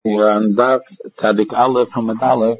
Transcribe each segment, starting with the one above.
We're on Daf Tzadik Aleph Hamad Aleph.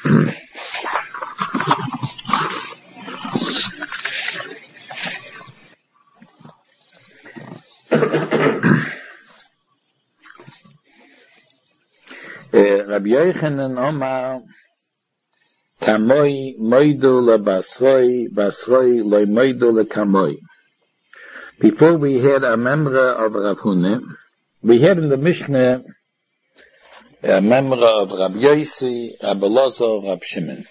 Rabbi Yochanan Omar Kamoi Moidu LeBasroi Basroi Loi Moidu LeKamoi. Before we had a member of Rav Huna, we had in the Mishnah a member of Rabbi Yossi, Rabbi Lozo, Rabbi Shimon.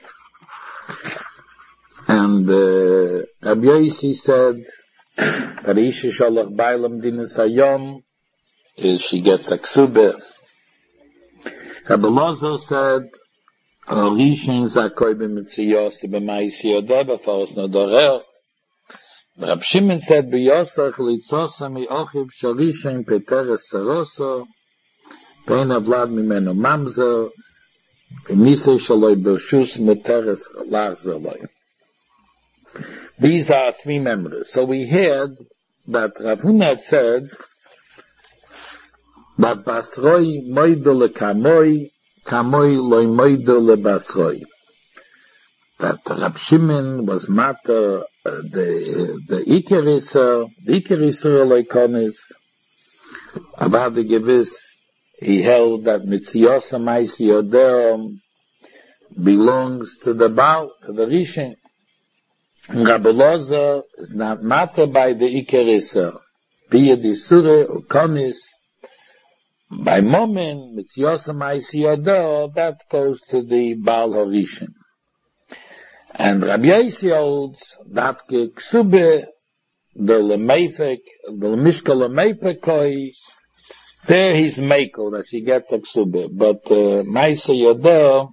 And Rabbi Yossi said that Isha Sholach Bailam Dinas Hayom is she gets a ksubah. Rabbi Lozo said Rishon Zakoi b'mitziyos b'maisi yodeh b'faros nodorer. Rabbi Shimon said b'yosach litzosa mi'ochiv sharishon peteres saroso Pein avlad mimeno mamzer, v'misei shaloi bershus muteres lachzerloi. These are three members. So we heard that Rav Huna had said that basroi moidu lekamoi, kamoi loi moidu lebasroi. That Rav Shimon was matter the Iker Yisrael leikonis, about the gewiss. He held that Mitziyos HaMaisi Yodeh belongs to the Baal, to the Rishon. Rabbi Lozo is not matter by the Iker Yisrael. Be it Yisure or Konis. By moment, Mitziyos HaMaisi Yodeh, that goes to the Baal HaRishon. And Rabbi Yossi holds that Ksube, the Lemefek, the Mishka Lemefekoi, there he's Meiko, that she gets a ksubah. But Maisa Yodeh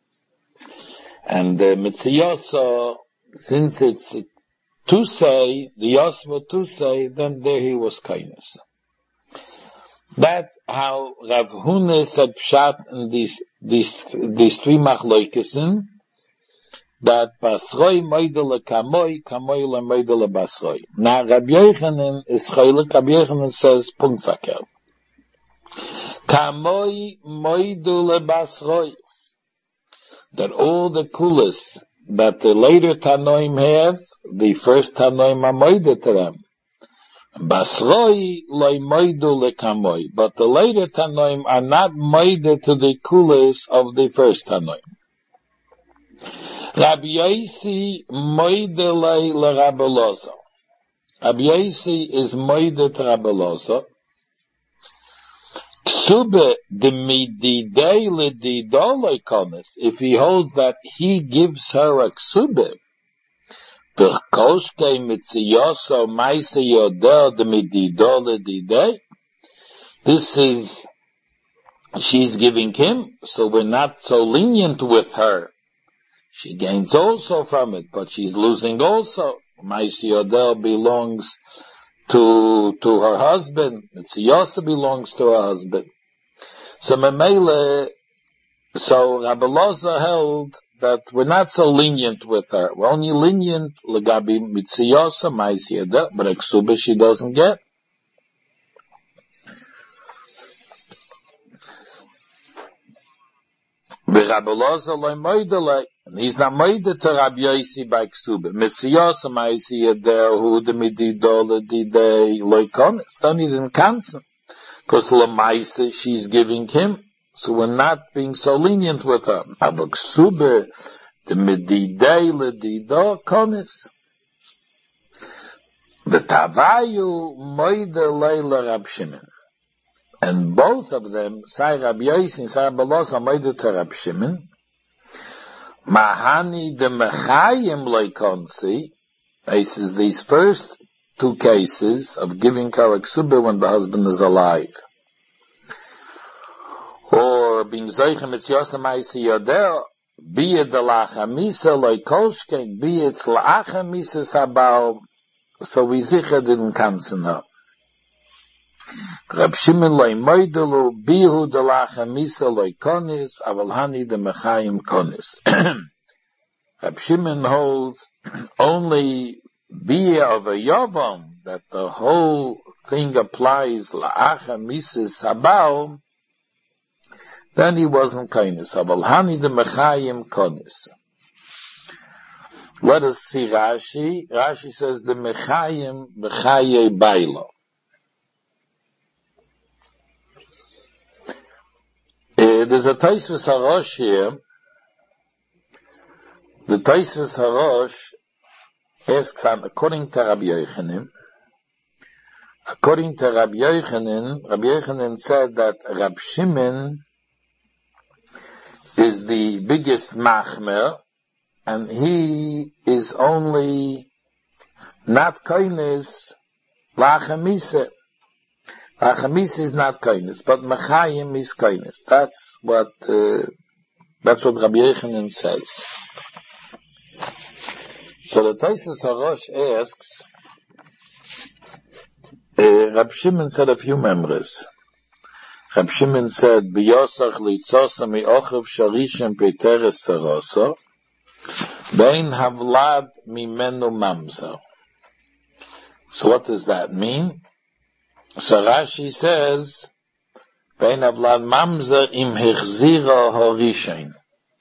and Mitziyosa, since it's to say, the Yosva to say, then there he was kindness. That's how Rav Huna said pshat in these three machloikesen, that Basroi moidele kamoi, kamoi le moidele basroi. Now Rabbi Yochanan is chaylik. Rabbi Yochanan says punkt verkehrt. Kamoi moidu lebasroi, that all the kulas that the later Tanoim have, the first Tanoim are moide to them. Basroi loy moidu lekamoi, but the later Tanoim are not moide to the kulas of the first Tanoim. Rabbi Yossi moide le Rabbi Lozo. Rabbi Yossi is moide to Rabbi Lozo. Ksube de mididei ledidoloi konis, if he holds that he gives her a ksube, perkoshke mitziyoso maise yodel de mididol ledidei, this is, she's giving him, so we're not so lenient with her. She gains also from it, but she's losing also. Maise yodel belongs to her husband. Mitziyosa belongs to her husband. So Memele, so Rabbi Loza held that we're not so lenient with her. We're only lenient legabi Mitziyosa, Maisiada, but Eksuba she doesn't get. Rabbi Loza loy moidele, and he's not moide to Rabbi Yossi by Eksuba. Mitziyosa, Maisiada, who the mididole didei loy konis, don't even cancel. Because Lamaisa, she's giving him, so we're not being so lenient with her. Abuksube, the medidei ledido konis. The Tavayu moide leila Rab Shimon. And both of them, Sai Rabbi Yossi and Sai Rabbi Loza, moide to Rab Shimon. Mahani de mechayim leikonsi. This is these first two cases of giving her ksubah when the husband is alive, or being zoichem mitziyosa ma'isi yodeh, be it the lachamisa loikolshken, be it lachamisa sabal. So we zicha didn't cancel her. Rab Shimon loy moidelu bihu de lachamisa loikonis avalhani de mechayim konis. Rab Shimon holds only Bia of a Yavam, that the whole thing applies la'acha mises sabal, then he wasn't kindness. Aval hani de mechayim konis. Let us see Rashi. Rashi says the mechayim mechaye bailo. There's a Tosfos Harosh here. The Tosfos Harosh asks, according to Rabbi Yochanan, Rabbi Yochanan said that Rab Shimon is the biggest machmer, and he is only not kindness lachamise. Lachamise is not kindness, but mechayim is kindness. That's what Rabbi Yochanan says. So the Tosfos Harosh asks, Rab Shimon said a few members. Rab Shimon said, B'yosach litzosa mi'ochav sharishem peteres saroso, bein havlad mimenu mamzer. So what does that mean? So Rashi says, bein havlad mamzer im hechzira horishain.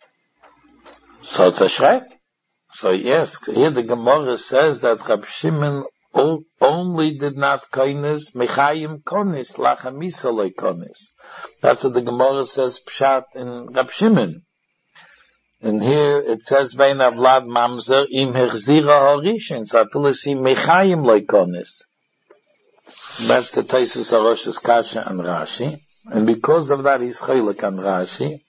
So it's a shrek. So he asks, here the Gemara says that Rab Shimon only did not kindness, mechayim konis, lachamisa le konis. That's what the Gemara says, pshat in Rab Shimon. And here it says, vein avlad mamzer im hechzira harishin. So I feel see mechayim le konis. That's the Tosfos Harosh's kasha and Rashi. And because of that, he's chaylik and Rashi.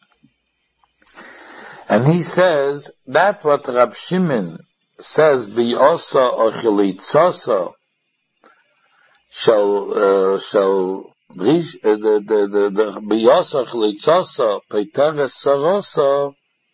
And he says, that what Rab Shimon says, B'yosa or chilitzosa, shall B'yosa chilitzosa, peiteres sarosa,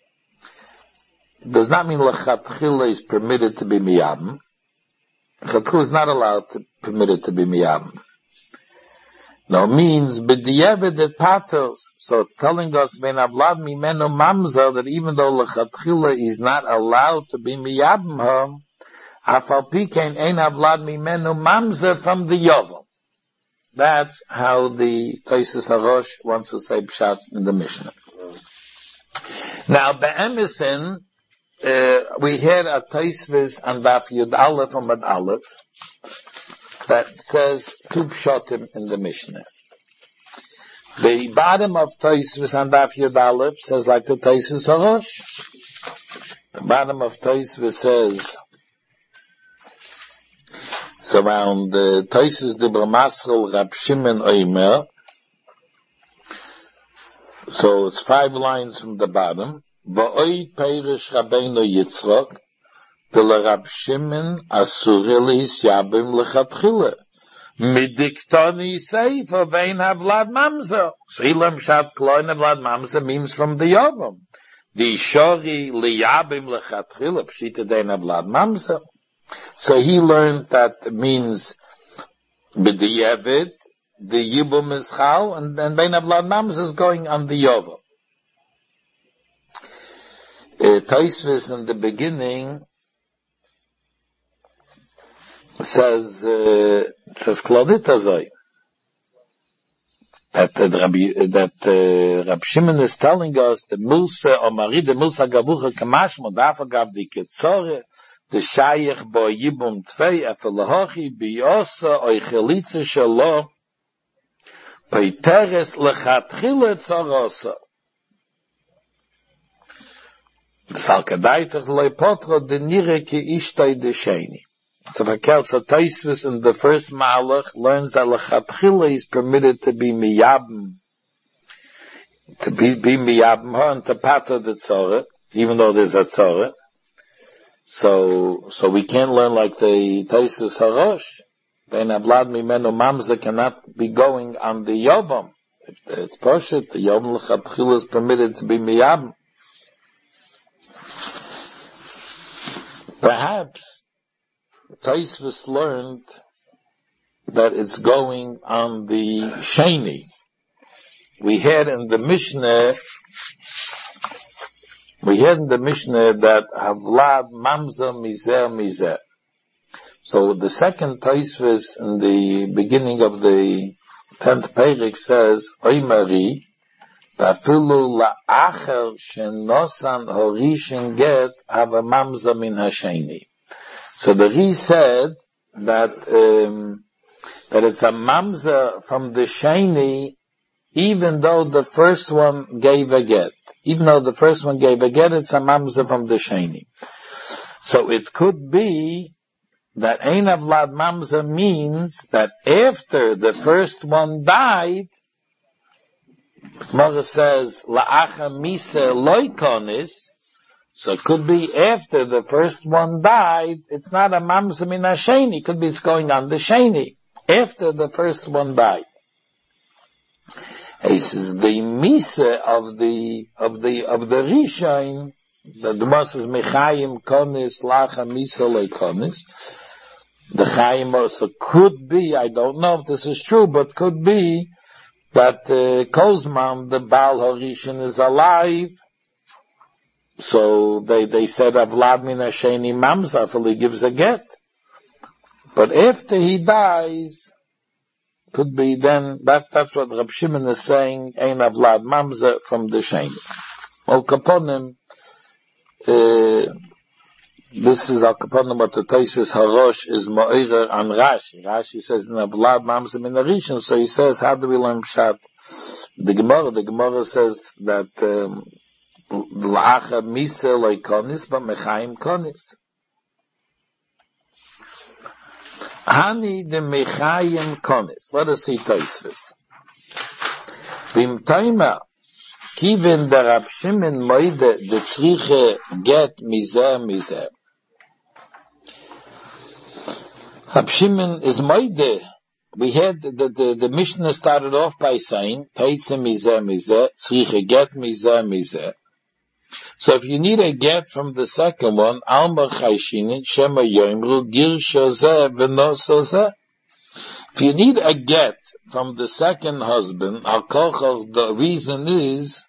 does not mean lechatchila is permitted to be miyabim. Lechatchila is not allowed to, permitted to be miyabim. No, means b'diavad et patos. So it's telling us ben avlad mimenu mamzer that even though lechatchila is not allowed to be miyabim her, afal pikein ein avlad mimenu mamzer from the yovel. That's how the Tosfos Harosh wants to say pshat in the Mishnah. Now be'emesin, we had a Tosfos and Daf Yud Aleph from Ad Aleph that says two pshatim in the Mishnah. The bottom of Tosfos and Daf Yud Aleph says like the Tosfos Harosh. The bottom of Tosfos says, it's around Tosfos Dibra Masrel Rab Shimon Omer. So it's 5 lines from the bottom. Va'oid Perish Rabbeinu Yitzchok, Rab Shimon Asurelis Yabim Lechatchila. Midiktoni Seifa Vein Havlad Mamzer. Shilam Shat Kloin Havlad Mamzer means from the Yovam. The Shori Liyabim Lechatchila Pshita Dein Havlad Mamzer. So he learned that means B'diyevid, the Yibum is Chal, and then Vein Havlad Mamzer is going on the Yovam. Tosfos in the beginning says Klodit Azoi that Rab Shimon is telling us the Musa or Mari the Musa Gavucha Kamash Modafa Gav the Ketzore the Shayich Bo Yibum Tvei Afelahochi Biosa Oichelitze Shalo Peiteres Lechatchile Tzorosa. The Salkadaitach Leipotro de Nire Ki Ishtai de Sheni. So Tosfos in the first Malach learns that Lechatchila is permitted to be miyabim, to be miyabim her and to pata the tzorah, even though there's a tzorah. So we can't learn like the Tosfos Harosh. Ben Avlad Mimenu Mamzer cannot be going on the Yovam. If it's Poshet, the Yovam Lechatchila is permitted to be miyabim. Perhaps Tosfos learned that it's going on the Sheni. We had in the Mishnah that Havlad Mamzer Mizer Mizer. So the second Tosfos in the beginning of the 10th Perek says, Oimari, Tafilu la'acher shenosan horishin get have a mamza min hasheni. So the Ri said that it's a mamza from the sheni, even though the first one gave a get. Even though the first one gave a get, it's a mamza from the sheni. So it could be that ein avlad mamza means that after the first one died, Mother says, la'acha misa loikonis, so it could be after the first one died, it's not a mamza min hasheni, it could be it's going on the sheni, after the first one died. He says, the misa of the Rishon, the Gemara says, mechayim konis, la'acha misa loikonis, the chayim also could be, I don't know if this is true, but could be, that Kozman, the Baal Horishan, is alive. So they said Avlad min hasheni mamza, till he gives a get. But after he dies, could be then, that's what Rab Shimon is saying, ein Avlad mamza from the sheni. Al Kaponim, this is Al Kaponim, what the Tosfos Harosh is Mo'erer on Rashi. Rashi says, in Avlad mamza min harishon, so he says, how do we learn Pshat? The Gemara says that, La'acha misa loikonis, but mechayim konis. Hani de mechayim konis. Let us see Tosfos. Vim toima, kiven der Rab Shimon moide de tzriche get mizeh. Rab Shimon is moide. We had the Mishnah started off by saying, Teitze mizeh, tzriche get mizeh. So if you need a get from the second one, Alma Chayshinin, Shema Yoimru, Girsha Zeh, Venoso Zeh. If you need a get from the second husband, Al Kochel, the reason is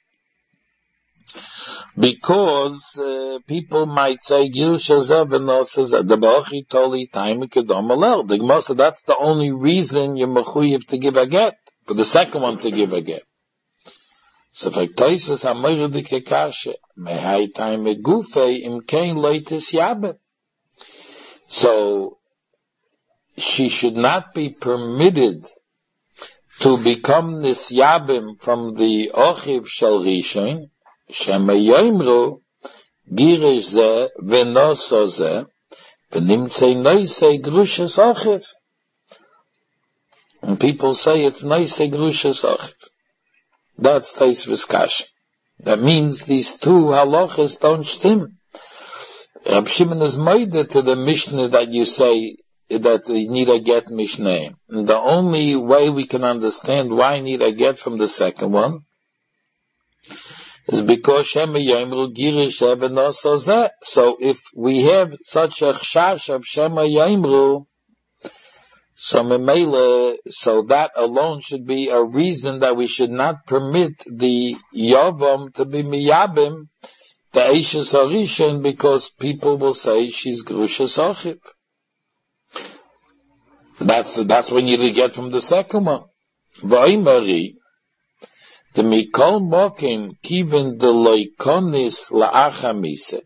because people might say Girsha Zeh, Venoso Zeh. The Ba'ochi Toli Taimi Kedom Alel. The Gemara said that's the only reason you're mechuyev to give a get, for the second one to give a get. So for Tosfos Amoyer de Kekashe, mehai time gufe im kein leitis yabem. So she should not be permitted to become nisyabim from the ochiv shel rishon, shemayoimru girish ze venoso ze v'nimtzei noisei grushes ochiv. And people say it's noisei grushes ochiv. That's Tosfos Kasha. That means these two halachas don't stim. Rab Shimon is moide to the Mishnah that you say that you need a get Mishnah. And the only way we can understand why you need a get from the second one is because Shema Yomru Girish Evenoso Zeh. So if we have such a chash of Shema Yomru, so that alone should be a reason that we should not permit the Yavam to be Miyabim, the Eishes Harishon, because people will say she's Grushes Achiv. That's when you get from the second one. V'oimari, the Mikol Mokim Kiven de Loikonis La'achamise.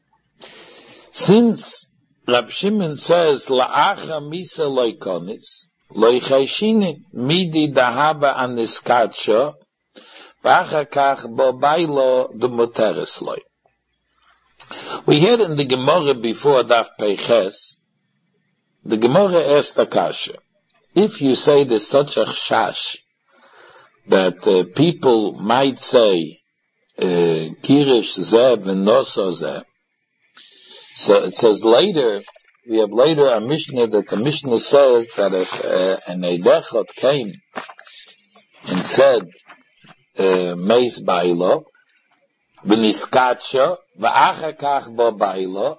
Since Rab Shimon says, La'acha misa loikonis, loichayshinin, midi dahaba aniskatsha, v'achakach bobailo d'moteres loi. We had in the Gemara before Daf Peiches, the Gemara asked Akasha, if you say there's such a chash, that people might say, Kirish zeh v'noso zeh, so it says later, we have later a Mishnah that the Mishnah says that if an Eidechot came and said, Meis Bailo, V'niskatsha, V'achakach Bo Bailo,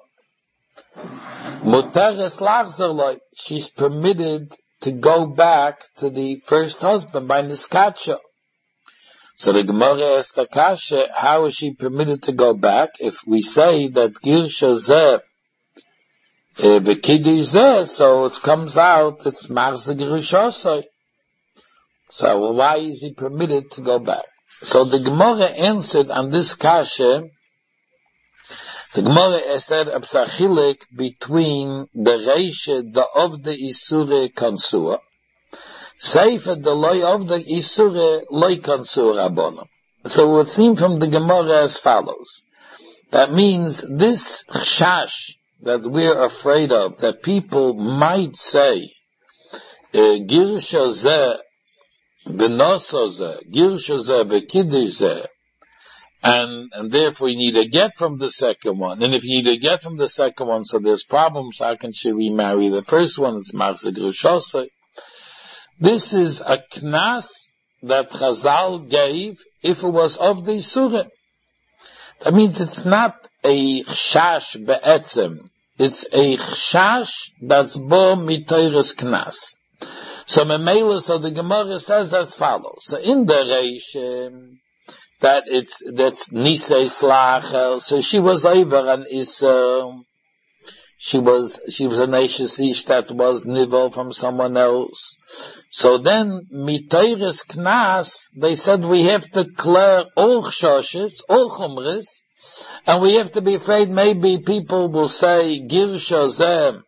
Muteres Lachzer Loi, she's permitted to go back to the first husband by Niskatsha. So the Gemara asked Akasha, how is she permitted to go back if we say that Girsha Zeh, V'Kiddush Zeh, so it comes out, it's Marza Girushosai. So why is he permitted to go back? So the Gemara answered on this kasha. The Gemara said a psachilik between the reisha, the of the isure konsua, seifa the loy of the isure loy konsua rabbanon. So it would seem from the Gemara as follows. That means this chashash that we're afraid of, that people might say, girsha zeh, b'noso zeh, girsha zeh, b'kiddush zeh, and therefore you need a get from the second one. And if you need a get from the second one, so there's problems, how can she remarry the first one? It's marza grushosei. This is a knas that Chazal gave if it was of the surah. That means it's not a chashash be'etzem. It's a chashash that's bo mitoyres knas. So Memela, so the Gemara says as follows. So in the Reish, that's Nisei Slachel. So she was over an Issa. She was an Eishes that was nivel from someone else. So then, mitoyres knas, they said we have to clear all chshoshes, all chumres, and we have to be afraid maybe people will say, girsha zeh,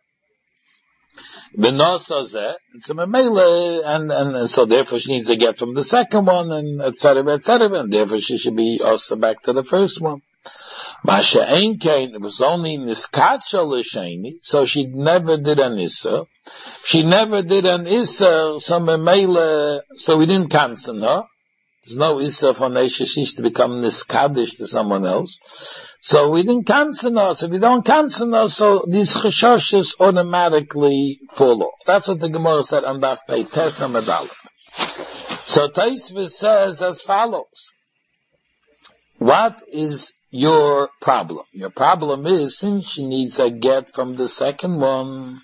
b'noso zeh, and so therefore she needs to get from the second one, and etc., and therefore she should be also back to the first one. Masha Ein Kain, it was only Niskatsha L'Sheni, so she never did an Issa. She never did an Issa, so we didn't cancel her. There's no Issa for Neisha to become Niskadish to someone else. So we didn't cancel her. So if you don't cancel her, so these Cheshoshes automatically fall off. That's what the Gemara said on Daf Pei Tes Amud Aleph. So Tosfos says as follows. What is your problem? Your problem is, since she needs a get from the second one,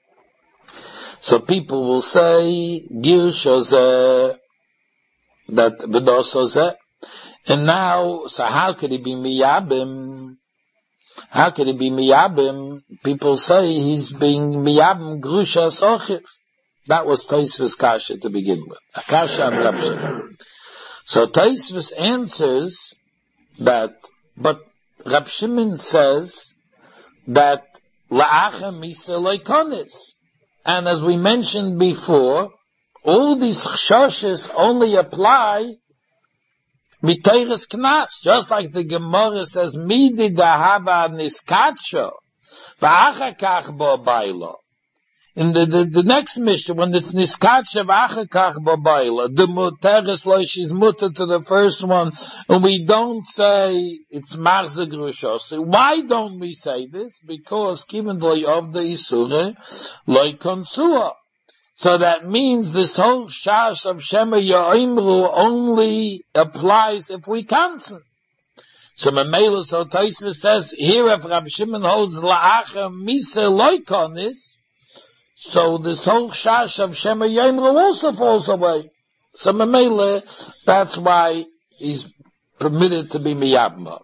so people will say, girsha zeh, that b'noso zeh. And now, so how could he be miyabim? How could he be miyabim? People say he's being miyabim grusha sochiv. That was Tosfos kasha to begin with. A kasha and Rab Shimon. So Tosfos answers that, but Rab Shimon says that la'acha misa loikonis. And as we mentioned before, all these chshoshes only apply mitoyres knas, just like the Gemara says, midi dahava niskatsho, v'acha kach bo bailo. In the next mission, when it's niskatsha v'acha kach bo bailo, the muteres lo, she's mutter to the first one, and we don't say it's marza grushos. Why don't we say this? Because given loy of the isure, loy konsua. So that means this whole shash of Shema Ya'imru only applies if we cancel. So Memela, so Tosfos says, here if Rab Shimon holds la'acha misa loikonis, so this whole shash of Shema Ya'imru also falls away. So Memela, that's why he's permitted to be miyabma.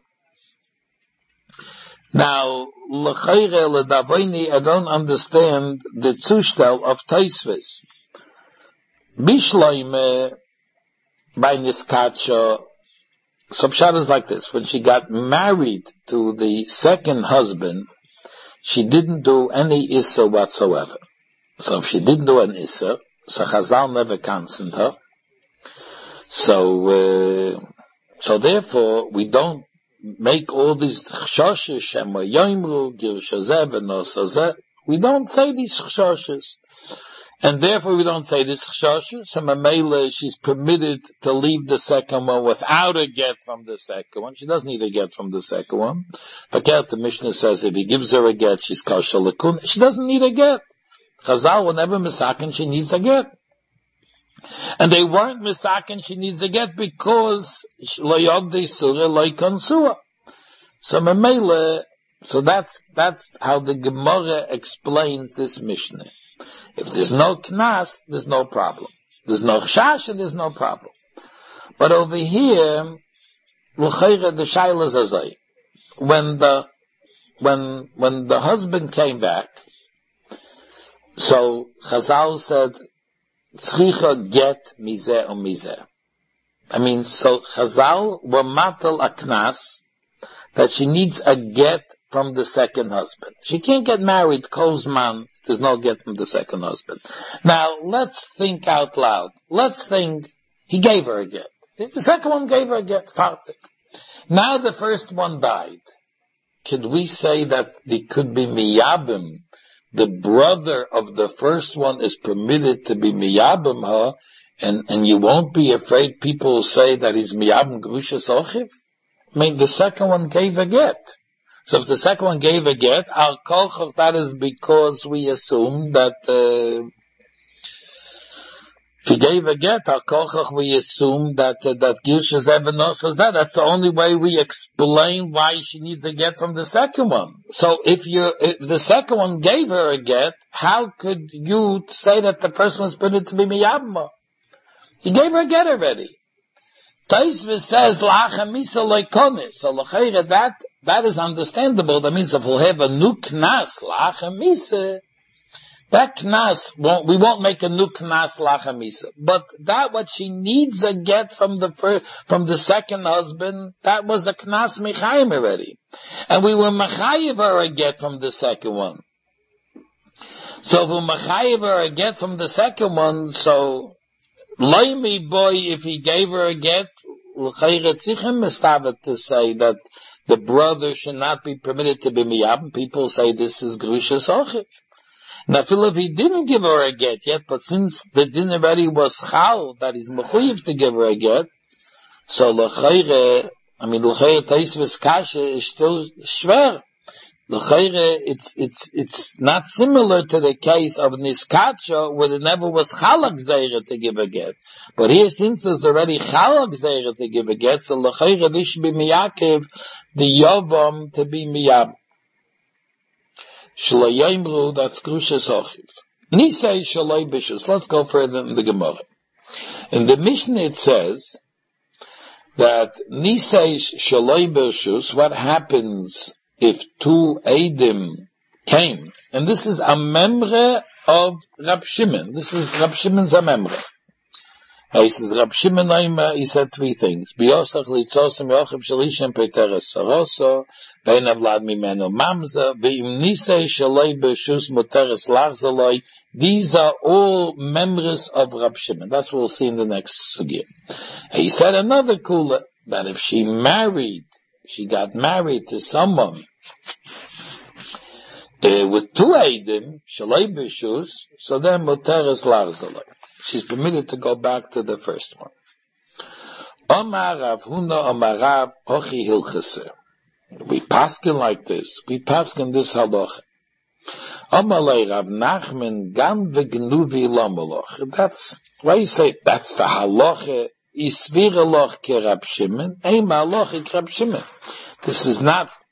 Now, l'chayre l'davoini, I don't understand the zustel of Tosfos. Bishloime, by Niskatsha, so pshat is like this. When she got married to the second husband, she didn't do any Issa whatsoever. So if she didn't do an Issa, so Chazal never canceled her. So therefore, we don't make all these chshoshes, Shema Yomru, girsha zeh, v'noso zeh. We don't say these chshoshes. And therefore we don't say this chshoshes. So Mamela, she's permitted to leave the second one without a get from the second one. She doesn't need a get from the second one. Faket, the Mishnah says if he gives her a get, she's kosher l'kun. She doesn't need a get. Chazal, whenever misaken, she needs a get. And they weren't misaken, she needs a get because lo yogdei surah lo konsua. So Mamela, so that's how the Gemara explains this Mishnah. If there's no knas, there's no problem. There's no chashash, there's no problem. But over here, l'chayre the shayla zazay. When the husband came back, so Chazal said, tzricha get mizeh or mizeh. I mean, so Chazal were matal a knas that she needs a get from the second husband. She can't get married, Kozman, there's no get from the second husband. Now, let's think out loud. Let's think, he gave her a get. The second one gave her a get, fartik. Now the first one died. Could we say that they could be miyabim? The brother of the first one is permitted to be miyabim her, and you won't be afraid people will say that he's miyabim grushas ochiv? I mean, the second one gave a get. So if the second one gave a get, al kolchov, that is because we assume that, if he gave a get, al kolchov, we assume that Girsha Zevenos was that. That's the only way we explain why she needs a get from the second one. So if the second one gave her a get, how could you say that the person was permitted to be miyabma? He gave her a get already. Taisva says, La'acha misa loikonis. So l'chayre, that is understandable. That means if we'll have a new knas, La'acha misa, that knas, we won't make a new knas, La'acha misa. But that what she needs a get from the second husband, that was a knas mechayim already. And we were mechayiv her a get from the second one. So if we mechayiv her a get from the second one, so, Loimi boy, if he gave her a get, l'chayre tzichem mistavet to say that the brother should not be permitted to be miyab. People say this is grushas ochiv. Now, if he didn't give her a get yet, but since the din already was chal, that he's mechuyev to give her a get, so l'chayre Taisvis kasha is still shver. L'chayre, it's not similar to the case of Niskacha, where there never was Chalak Zeira to give a get. But here, since there's already Chalak Zeira to give a get, so l'chayre, this should be miyakev, the Yovam to be miyab. Shalay Yemru, that's Grushas Ochiv. Nisei Shalay Bishus. Let's go further in the Gemara. In the Mishnah it says, that Nisei Shalay Bishus, what happens if two Eidim came, and this is a memre of Rab Shimon. This is Rab Shimon's a memre. He says, Rab Shimon he said three things. Biyosach litzosem yochiv shalishem peteres saroso, bein avlad mimeno mamza, ve'im nisei shalei b'shus muteres lachzaloi. These are all members of Rab Shimon. That's what we'll see in the next sugya. He said another kula, that if she got married to someone with two Eidim, Shalei B'Shus, so then Muteres Larzalei. She's permitted to go back to the first one. Omar Rav Huna Omar Rav Hochi Hilchase. We paskin like this. We paskin this halacha. Omar Lei Rav Nachman Gam V'Gnuvi Lomaloch. That's why you say that's the halacha. Isvira loch ke Rab Shimon, Eima loch ke Rab Shimon. This is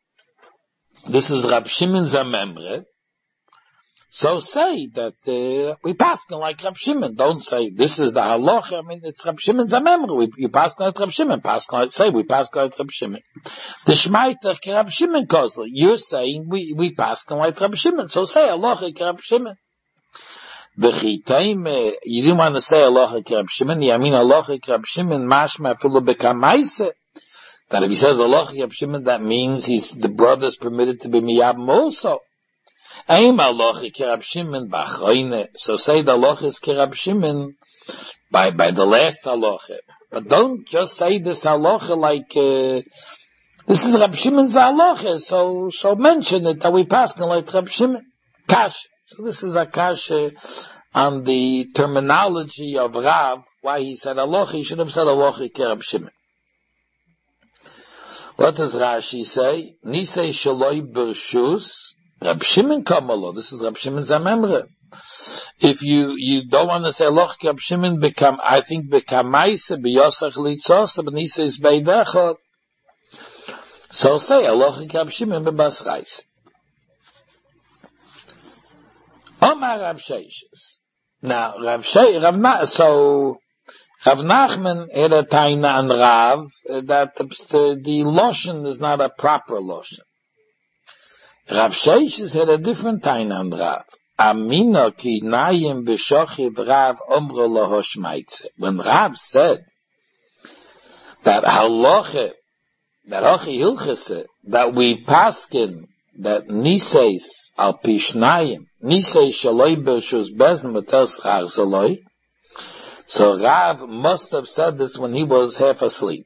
Rab Shimon's a memre. So say that, we pass like Rab Shimon. Don't say this is the halacha. I mean, it's Rab Shimon's a memre. You pass like Rab Shimon. We pass like Rab Shimon. The Shmaiter ke Rab Shimon kozla. You're saying we pass like Rab Shimon. So say halacha ke Rab Shimon. You didn't want to say halacha ke Rab Shimon. You mean halacha ke Rab Shimon mashma afilu b'kamaisa. That if he says halacha ke Rab Shimon, that means the brother is permitted to be miyabim also. Aim halacha ke Rab Shimon b'achroine. So say the halacha is ke Rab Shimon by the last halacha. But don't just say this halacha like this is Rab Shimon's halacha. So mention it that we pass like Rab Shimon. Kash. So this is a kasha on the terminology of Rav, why he said halacha. He should have said halacha ke Rab Shimon. What does Rashi say? Nisei shaloi b'rshus, Rab Shimon kamalo. This is Rab Shimon's amemre. If you don't want to say halacha ke Rab Shimon, I think b'kamaisa b'yosach litzos, but Nisei is beidechot. So say halacha ke Rab Shimon b'basrais. Omar Rav Sheishes. Now, Rav Nachman had a taina on Rav that the lotion is not a proper lotion. Rav Sheishes had a different taina on Rav. Amina ki nayim b'shochiv Rav omro loho shmaitze. When Rav said that halacha, that hachi hilchese, that we paskin, that niseis al pishnayim, niseis shaloi b'shus bezin b'tel schar zaloi. So Rav must have said this when he was half asleep.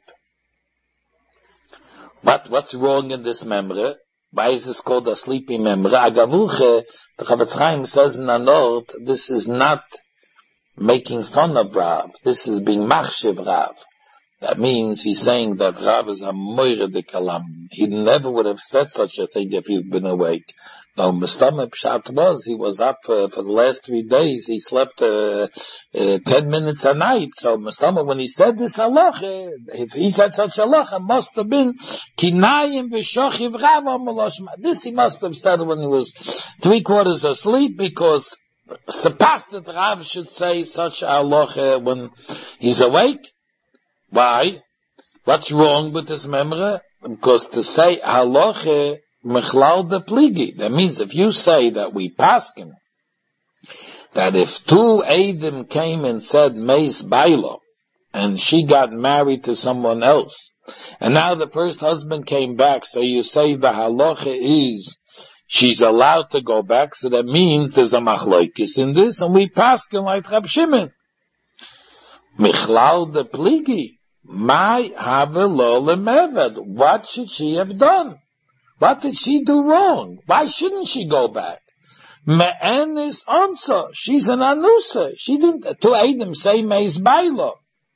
But what's wrong in this memra? Why is this called a sleepy memra? Agavuche, the Chavetz Chaim says in a note, this is not making fun of Rav. This is being machshiv Rav. That means he's saying that Rav is a moire de kalam. He never would have said such a thing if he'd been awake. No, Mustama Pshat was, he was up for the last 3 days. He slept 10 minutes a night. So Mustama, when he said this halacha, if he said such halacha, must have been kinayim v'shochiv Rav amaloshma. This he must have said when he was 3/4 asleep, because supposed that Rav should say such halacha when he's awake. Why? What's wrong with this memra? Because to say halacha mechlal de pligi, that means if you say that we paskin, that if 2 Eidim came and said meis bailo, and she got married to someone else, and now the first husband came back, so you say the halacha is she's allowed to go back, so that means there's a machlokes in this, and we paskin like Rab Shimon. Mechlal de pligi. My have lo lemeved. What should she have done? What did she do wrong? Why shouldn't she go back? Me'en is answer. She's an anusa. She didn't, to Eidim say meis bailo.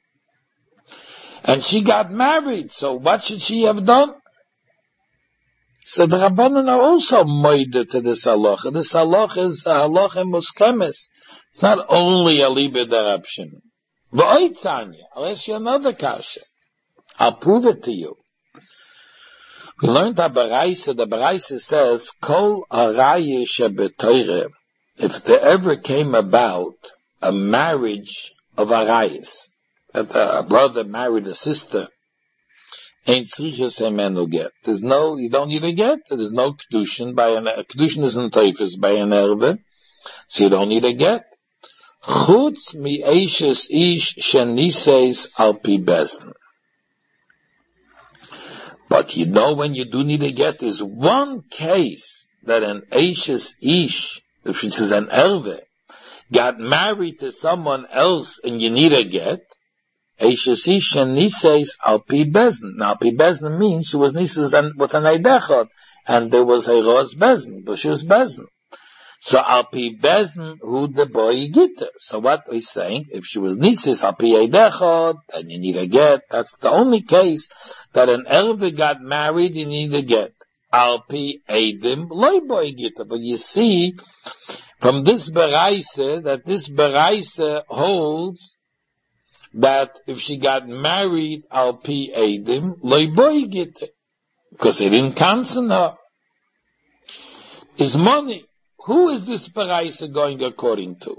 And she got married, so what should she have done? So the Rabbanan are also moide to this halacha. This halacha is a halacha muskemes. It's not only a libe derabshin. V'oitzanya, I'll ask you another kasha. I'll prove it to you. We learned that the Baraisa says, Kol araya shebetoire, if there ever came about a marriage of arayis, that a brother married a sister, ain't tzrichas emenu get. There's no, you don't need a get, there's no kedushin, kedushin isn't teifus by an erve, so you don't need a get. Chutz mi eishes ish sheniseis al pi bezin. But you know when you do need a get, there's one case that an eishes ish, which is an erve, got married to someone else and you need a get. Eishes ish sheniseis al pi bezin. Now pi bezin means she was nises with an eidechot, and there was a ros bezin, but she was bezin. So al pi bezin who the boy get her. So what we're saying, if she was nisis al pi eidechot, then you need a get. That's the only case that an erve got married, you need a get. Al pi eidim loy boy get her. But you see from this beraise that this beraise holds that if she got married al pi eidim loy boy get her, because they didn't cancel her. Is money. Who is this beraisa going according to?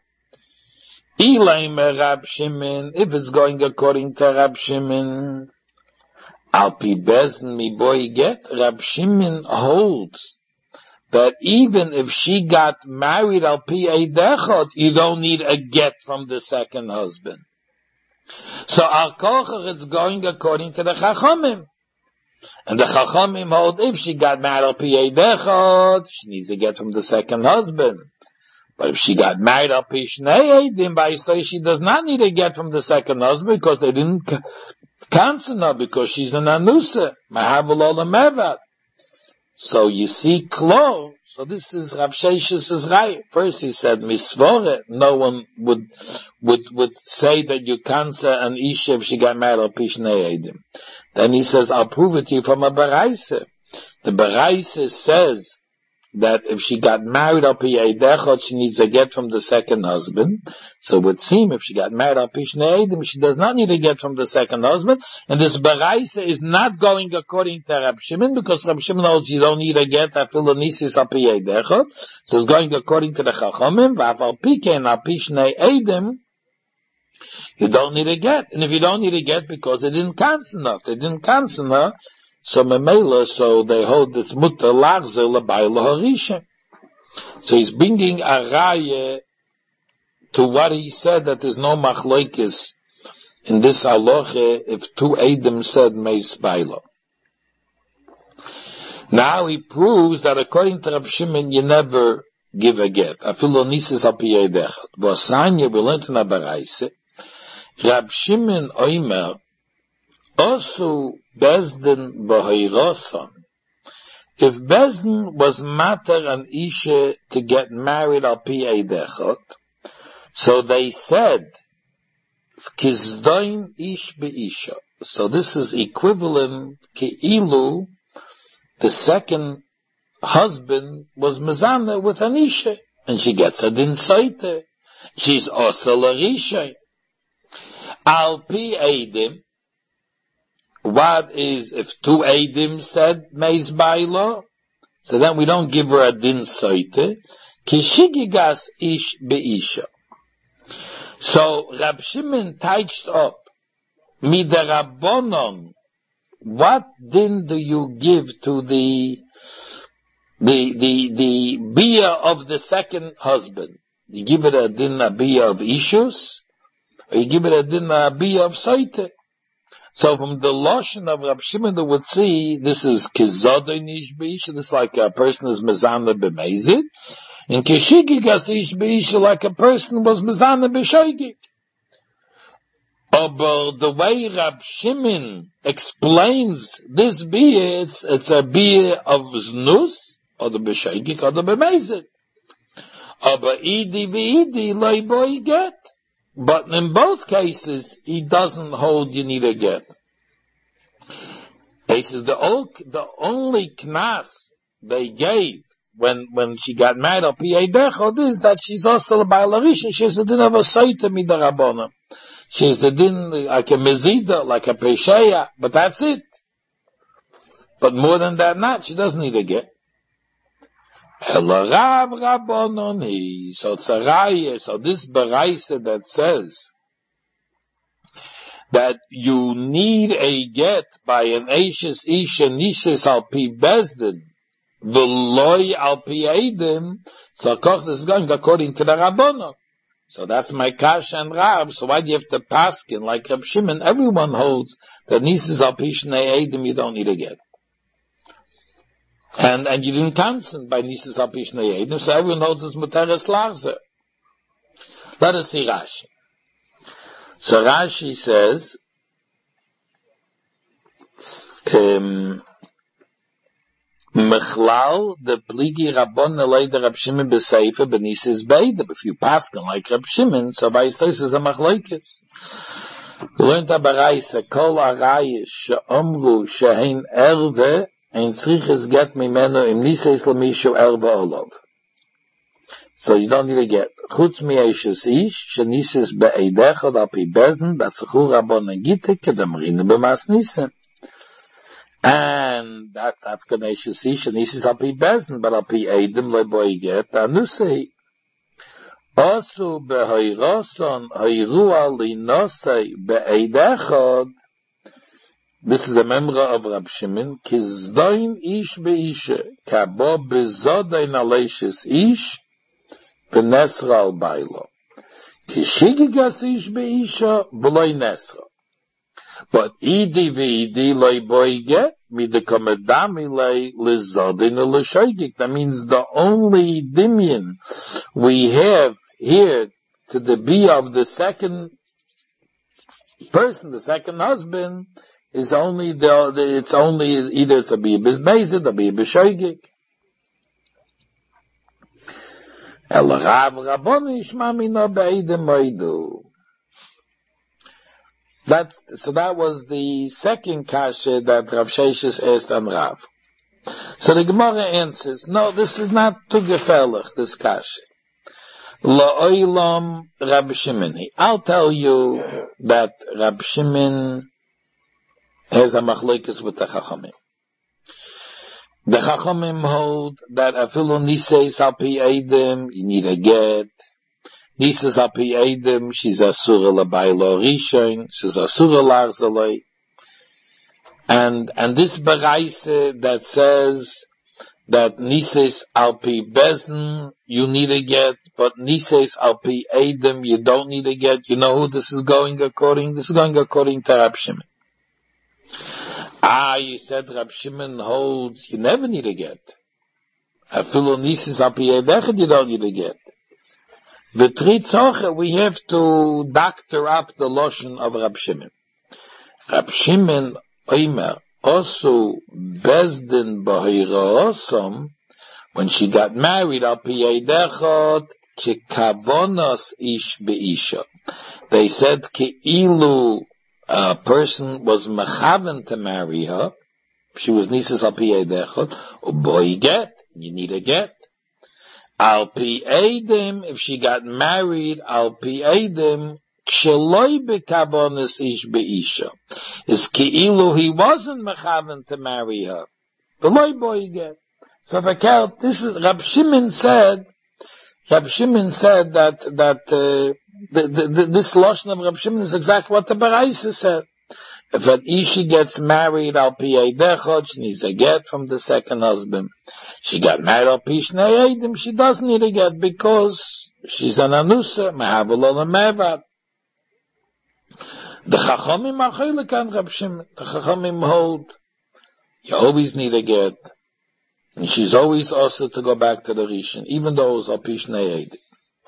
Ilaim Rab Shimon, if it's going according to Rab Shimon, al pi bezin mi boy get, Rab Shimon holds that even if she got married al pi eidechot, you don't need a get from the second husband. So al kocher it's going according to the Chachamim. And the Chachamim hold if she got married al pi eidechot, she needs to get from the second husband. But if she got married al pi shnei eidim, by Yisrael, she does not need to get from the second husband because they didn't cancel her because she's an anusa. Mahavel olam mevad. So you see, klo. So this is Rav Shesh's right. First he said misvore. No one would say that you cancel an isha if she got married al pi shnei eidim. Then he says, I'll prove it to you from a beraisa. The beraisa says that if she got married al pi eidechot, she needs a get from the second husband. So it would seem if she got married al pi shnei eidim, she does not need a get from the second husband. And this beraisa is not going according to Rab Shimon, because Rab Shimon knows you don't need a get afil nisis al pi eidechot. So it's going according to the Chachamim, v'af al pi kein al pi shnei eidim. You don't need a get. And if you don't need a get because they didn't cancel her, so memela, so they hold this mutter lachzer l'bay l'harisha. So he's bringing a raya to what he said, that there's no machlokes in this halacha if two Eidim said Meis Bailo. Now he proves that according to Rab Shimon, you never give a get. Afilo nisis al pi eidechad. V'asanya, we learned in Abaraise, Rab Shimon oimer, osu bezdin b'hoiroson. If bezdin was matter an isha to get married al pi eidechad, so they said, kizdoin ish be'isha. So this is equivalent ke'ilu, the second husband was mezana with an isha, and she gets a din soite. She's also larisha. Al pi eidim, what is, if two eidim said meis bailo, so then we don't give her a din soite, kishigigas ish be'isha. So Rab Shimon touched up, midarabonon, what din do you give to the beer of the second husband? You give it a din a beer of ishus, or you give it a din a beer of soite? So from the lotion of Rab Shimon, they would see this is kizodin ish beisha. This is like a person is mezana b'meizid, and kishigigas ish beisha, like a person was mezana b'shoigig. But the way Rab Shimon explains this beer, it's a beer of znus, or the b'shoigig, or the b'meizid. Aber idi v'idi loy boy get. But in both cases, he doesn't hold you need a get. He says the only knas they gave when she got married al pi eidechad is that she's also a ba'alarisha. She's a din of a soita midarabona. She's a din like a mezida, like a pesheya, but that's it. But more than that, not. She doesn't need a get. Rav Rabbanoni. So it's a raya. So this beraisa that says that you need a get by an Eishes Isha Nishes al pi bezdin v'loy al pi eidim. So Koch is going according to the Rabbanon. So that's my Kash and Rab. So why do you have to paskin like Rab Shimon? Everyone holds that Nishes al pi shnei eidim you don't need a get. And you didn't cancel by Nishes al pi shnei eidim, so everyone holds it's muteres larzer. Let us see Rashi. So Rashi says, Mechlal, the pligi Rabbon elei the Rab Shimon b'seifa b'Nishes beidem. If you paskin like Rab Shimon, so by Yisrael is a machlokes. We learned abaraisa kol arayis she'omru she'hein erve ein tzriches get mimenu im Nishes l'mishu erve olav. So you don't need to get chutz mi'eshes ish she'Nishes be'eidechad al pi bezdin b'tzuchu Rabbon agite kedamrinu b'mas nisim. And that's Afghanishes ish she'Nishes al pi bezdin, but al pi eidim le'boi get anusei. Also be'hoiroson hoirua linosei be'eidechad. This is a member of Rab Shimon. Kizdoin ish be'isha kabo bezodain aleishes ish v'nesra al bailo. Kishigigas ish be'isha v'loi nesra. But idi v'idi loy boy get midekomedami lei lizodin l'shoigik. That means the only dimion we have here to the be of the second person, the second husband, is only it's only either it's a be bezbezid or be b'shoigik. El Rav Rabboni ishma mino be'edim moidu. So that was the second kasha that Rav Sheshes asked on Rav. So the Gemara answers, no, this is not too gefährlich, this kasha. La'olam Rab Shimon. I'll tell you that Rab Shimon has a machlokes with the Chachamim. The Chachamim hold that afilu Nishes al pi eidim, you need a get. Nishes al pi eidim, she's asura l'baylo rishon, she's asura larzalei. And this beraise that says that Nishes al pi bezdin, you need a get, but Nises al pi Edom, you don't need a get. You know who this is going according? This is going according to Rab Shimon. You said Rab Shimon holds you never need a get. Afilu Nises al pi Edechad, you don't need a get. We have to doctor up the lotion of Rab Shimon. Rab Shimon Omer also bezdin b'hiraosam, when she got married al pi Edechad kekavonos ish be'isha. They said keilu a person was mechaven to marry her. She was nisus al pi Edechad. Oh boy, get you need a get. Al pi Edom, if she got married al pi Edom, ksheloi bekavonos ish be'isha, is keilu he wasn't mechaven to marry her. The loy boy get. So if I count, this is Rab Shimon said that this lotion of Rab Shimon is exactly what the Baraisa said. If an Ishi gets married al pi Edechad, she needs a get from the second husband. She got married al pi Shnei Eidim, she doesn't need a get because she's an anusa, mehavel olam mevad. The Chachamim are chaylik on Rab Shimon. The Chachamim hold you always need a get, and she's always also to go back to the Rishon, even though it's al pi Shnei Eidim.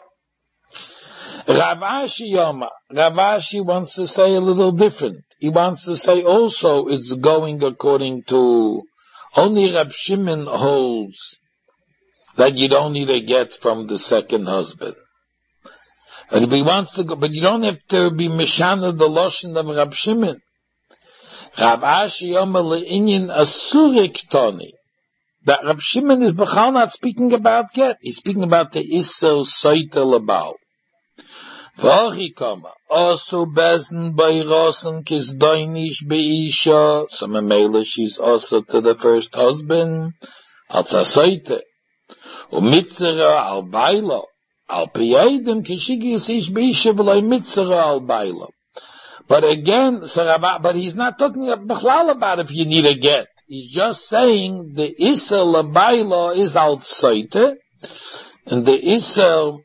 Rav Ashi wants to say a little different. He wants to say also it's going according to only Rab Shimon holds that you don't need a get from the second husband. And he wants to go, but you don't have to be mishana the lotion of Rab Shimon. Rav Ashi Yomer le'inyin asurik toni. That Rab Shimon is b'chal not speaking about get. He's speaking about the Isser Soita Labal. V'achikama, also bezn b'irasen kisdoinish be'isha, so memela she's also to the first husband, al tzasoite, u'mitzera al baila, al piyaidim kishigis ish be'isha v'loi mitzera al baila. But again, but he's not talking b'chlal about if you need a get. He's just saying the Isser l'baila is al tzasoite, and the Isser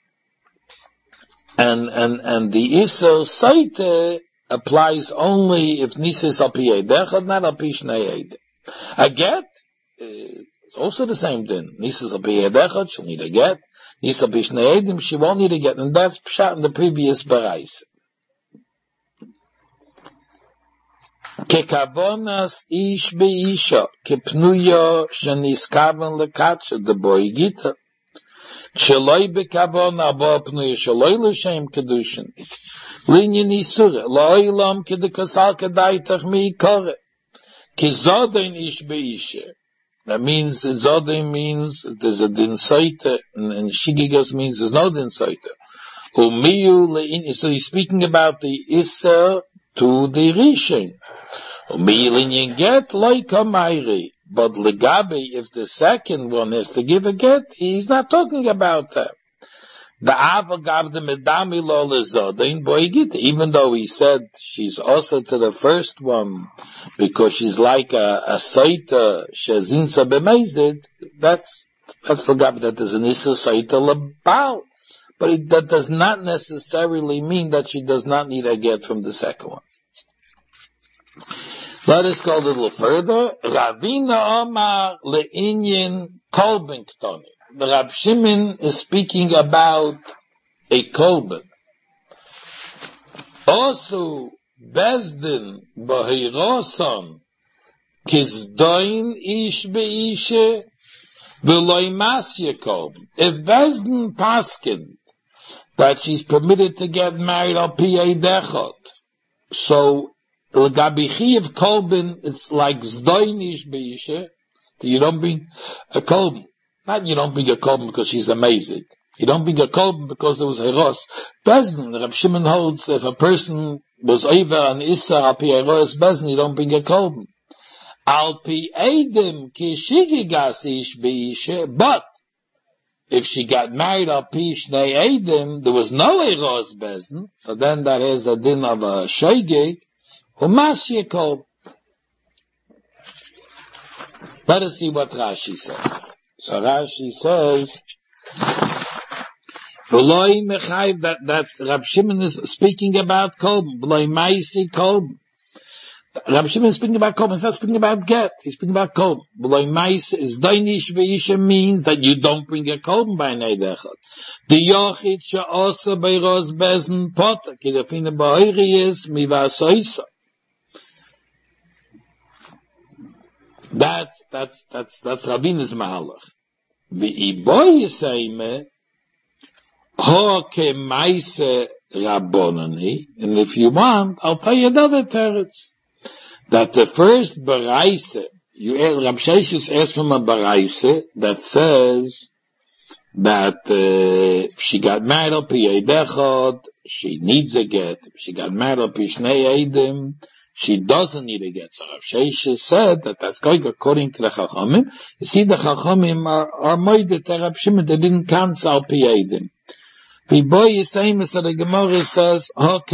and the Isser Saite applies only if Nisis al pi Edechad, not al pi Shnei Eidim. A get, it's also the same thing. Nisis al pi Edechad, she'll need a get. Nisis al pi Shnei Eidim, she won't need a get. And that's pshat in the previous Baraisa. Kekavonas ish be'isha, kepnuya sheniskavan lekatsha, the boy gita. Shaloi bekavon abo pnui shaloi l'shem kedushin. Linyan isura lo'ilam kedekasal kedaitach mi'ikore. Kizodein ish be'isha. That means zodein means there's a din soita, and shigigas means there's no din soita. Umiyu le'in. So he's speaking about the Isser to the Rishon. Umiyu linyan get loika mayri. But legabe, if the second one has to give a get, he's not talking about that. The Ava gave the medami lo lezodein boigit, even though he said she's also to the first one because she's like a soita shezinsa b'mezid. That's legabe. That is an issa soita lebal, but that does not necessarily mean that she does not need a get from the second one. Let us go a little further. Ravina Omar le'inyin kolben ktoni. The Rab Shimon is speaking about a kolben. Also, bezdin b'hiroson kisdoin ish be'ishe v'loi masye kolben. If bezdin paskin that she's permitted to get married al pi Edechad, so L'gabichi of kolben, it's like zdoinish be'isha. You don't bring a kolben. Not you don't bring a kolben because she's amazing. You don't bring a kolben because there was heros. Bezdin, Rab Shimon holds, if a person was over an issa al pi heros bezdin, you don't bring a kolben. Al pi edim kishigigas ish be'isha. But if she got married al pi shnei edim, there was no heros bezdin. So then that is a din of a shogeg. Let us see what Rashi says. So Rashi says, V'loi mechayv, that Rab Shimon is speaking about Kolben. V'loi maisi Kolben. Rab Shimon is speaking about Kolben. He's not speaking about get. He's speaking about Kolben. V'loi maisi is doinish v'isha means that you don't bring a Kolben by an Eid Echad. The yochid she'osa beiros bezen potter. Ki define ba'oiri is mivasoisa. That's Rabbinu's mahalach. V'iboy yiseime Hoke Maise Rabbonani, and if you want, I'll tell you another teretz. That the first Baraise, Rab Sheshes asked from a Baraise that says that if she got married al pi Eid Echad, she needs a get. If she got married al pi Shnei Eidim, she doesn't need a get. So Rab Sheshes said that that's going according to the Chachamim. You see, the Chachamim are moide to Rab Shimon, they didn't cancel al pi Eidim. The Gemara says,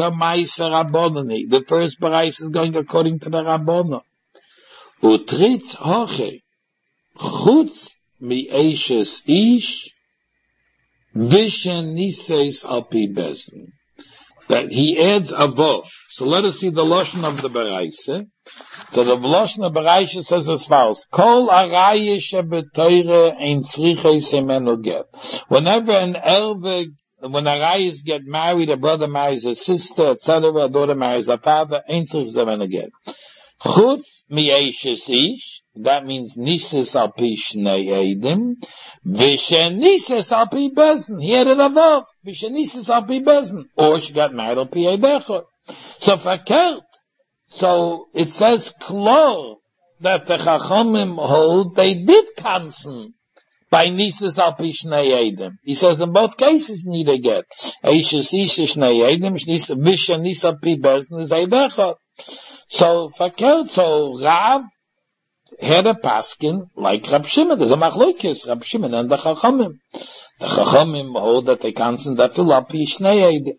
the first Barais is going according to the Rabbona. Utritz hoche, chutz mi eishes ish, vishen nises al pi bezin. That he adds a vov. So let us see the Lashon of the Barais. So the Lashon of Barais says as follows, Kol araye shebetoire ein tzriche semenu get. Whenever an elve, when a rayis get married, a brother marries a sister, etc., a daughter marries a father, ain't tzrich zemen again. Chutz mi'eshes ish, that means nises al pi shnei eidim, vishen nises al pi bezin, he added a vav, vishen nises al pi bezin, or she got married al pi Eid Echad. So fakert, so it says klor, that the Chachamim hold, they did cancel by Nises al pi Shnei Eidim. He says in both cases you need a get. Eishes Isha Shnei Eidim, Visha Nis al pi Bezin is Eid Echad. So, fakert, so Rav had a paskin like Rab Shimon. There's a machlokes, Rab Shimon and the Chachamim. The Chachamim hold that they cancel that fill al pi Shnei Eidim.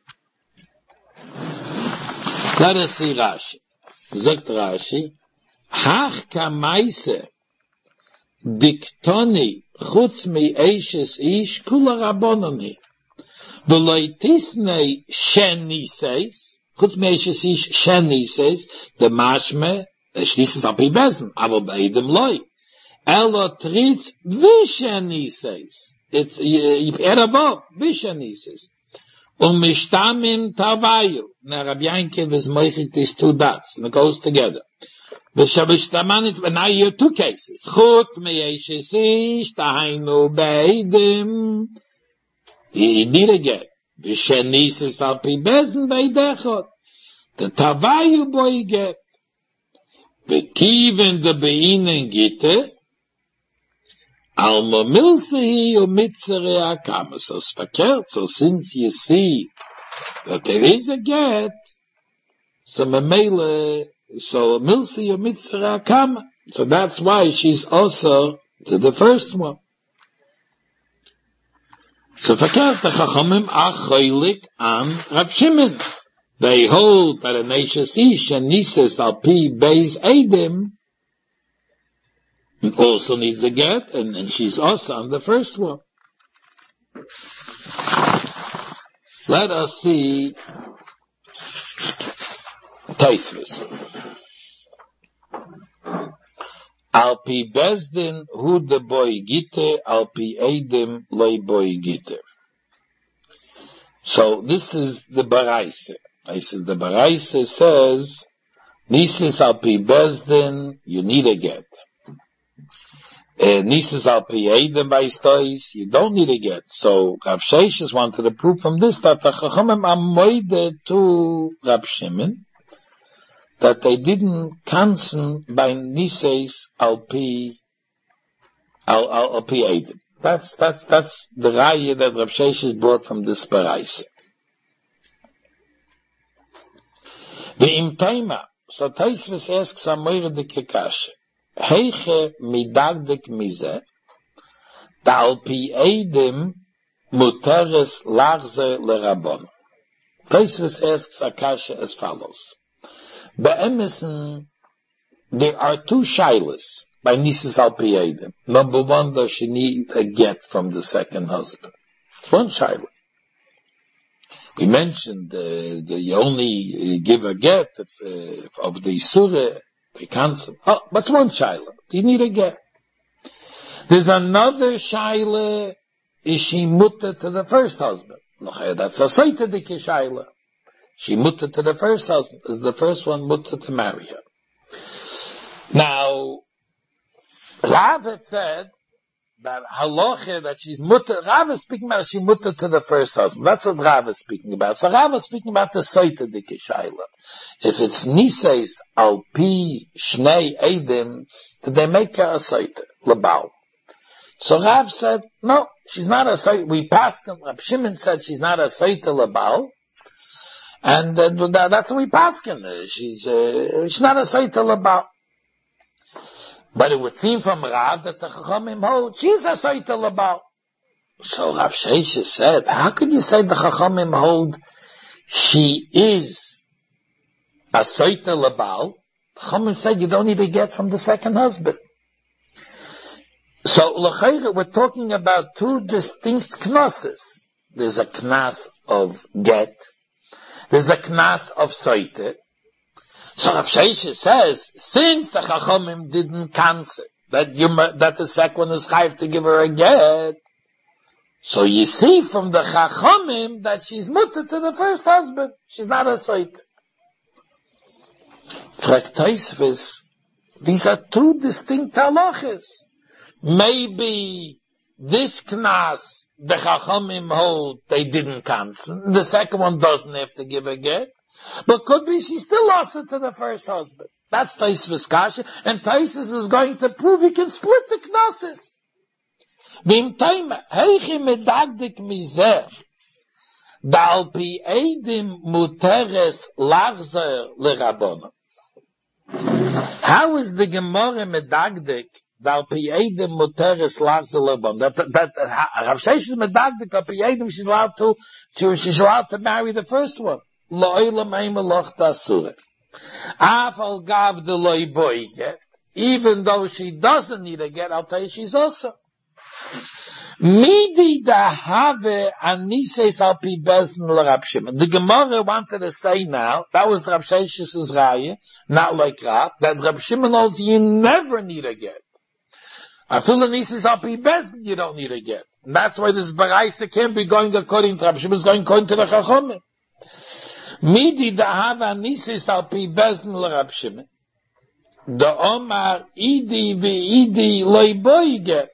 Let us see Rashi. Zegt Rashi, Hach kamaise diktoni chutz mi eishes ish kula rabonani. V'loi tisnei shen nises, chutz mi eishes ish shen nises, the mashme, shlises al pi bezin, avo beidem loi. Elo tritz vishen nises. It's, you add a vav, vishen nises. Mishtamim tavayu. Now Rabbi Yankiv is moichik these two dots, and it goes together. Now you have two cases. Chutz me'eshes ish, tahainu be'edim. You need a get. V'shenisis al pi bezin be'eid echad. The tavayu boy get. V'kiven de be'inen gite, Alma milsehi u mitzere akama. So it's verkehrt. So since you see that there is a get, so memele, so milsehi u mitzere akama. So that's why she's also to the first one. So verkehrt, the Chachamim are choilik an Rab Shimon. They hold that a neishes ish and nises al pi beis eidim also needs a get, and she's also on the first one. Let us see Taisvis. Al pi bezdin hu de boy gite, al pi eidim loy boy gite. So this is the Baraise. The Baraise says, Nisis al pi bezdin, you need a get. Nisis al pi eidim by stois, you don't need a get. So Rav Sheshes wanted to prove from this that the Chachamim are moide to Rab Shimon, that they didn't cancel by Nisis al pi eidim. That's the raya that Rav Sheshes brought from this Baraise. The imtaima, so Taisvis asks Amoira de Kekashe, Heiche midagdik mize, da al pi eidim muteres lachze lerabon. Taisvis asks Akashe as follows. Be'emesen, there are two shilas by Nisis al pi eidim. Number one, does she need a get from the second husband? It's one shilah. We mentioned you only give a get if of the surah they cancel. Oh, that's one shaila. Do you need a get? There's another shaila. Is she mutter to the first husband? That's a saitadik shaila. She mutter to the first husband. Is the first one mutter to marry her? Now, Rav had said that halacha that she's mutter. Rav is speaking about she mutter to the first husband. That's what Rav is speaking about. So Rav is speaking about the saitadik shaila. If it's nises al pi shnei edim, did they make her a saita lebal? So Rav said, no, she's not a saita. We passed him. Rab Shimon said she's not a saita lebal. And that's what we passed him. She's not a saita lebal. But it would seem from Rav that the Chachamim hold she's a saita lebal. So Rav Sheshes said, how could you say the Chachamim hold she is a saita lebal? The Chachamim said you don't need to get from the second husband. So l'chayra, we're talking about two distinct knasses. There's a knas of get. There's a knas of saita. So Rav Sheshes says, since the Chachamim didn't cancel that the second one is chayav to give her a get, so you see from the Chachamim that she's mutter to the first husband. She's not a saita. Fragt Tosfos, these are two distinct halachas. Maybe this knas, the Chachamim hold, they didn't cancel. The second one doesn't have to give a get. But could be she still lost it to the first husband. That's Tosfos kasha, and Tosfos is going to prove he can split the knosses. V'im taima, heichi medagdik mizeh, da'al pi eidim muteres lachzer l'rabonah. How is the Gemara medagdik da'al pi eidim muteres lachzer l'rabonah? That Rav Sheshes is medagdik da'al pi eidim she's allowed to marry the first one. Even though she doesn't need a get, I'll tell you she's also. The Gemara wanted to say now, that was Rav Shesh's raya, not like Rav, that Rav Shimon knows you never need a get. Afil Nises al pi bezdin, you don't need a get. And that's why this baraisa can't be going according to Rav Shimon, it's going according to the Chachamim. Midi da'hava nisis al pi bezdin l'Rab Shimon. Da Omar idi v'idi loy boy get.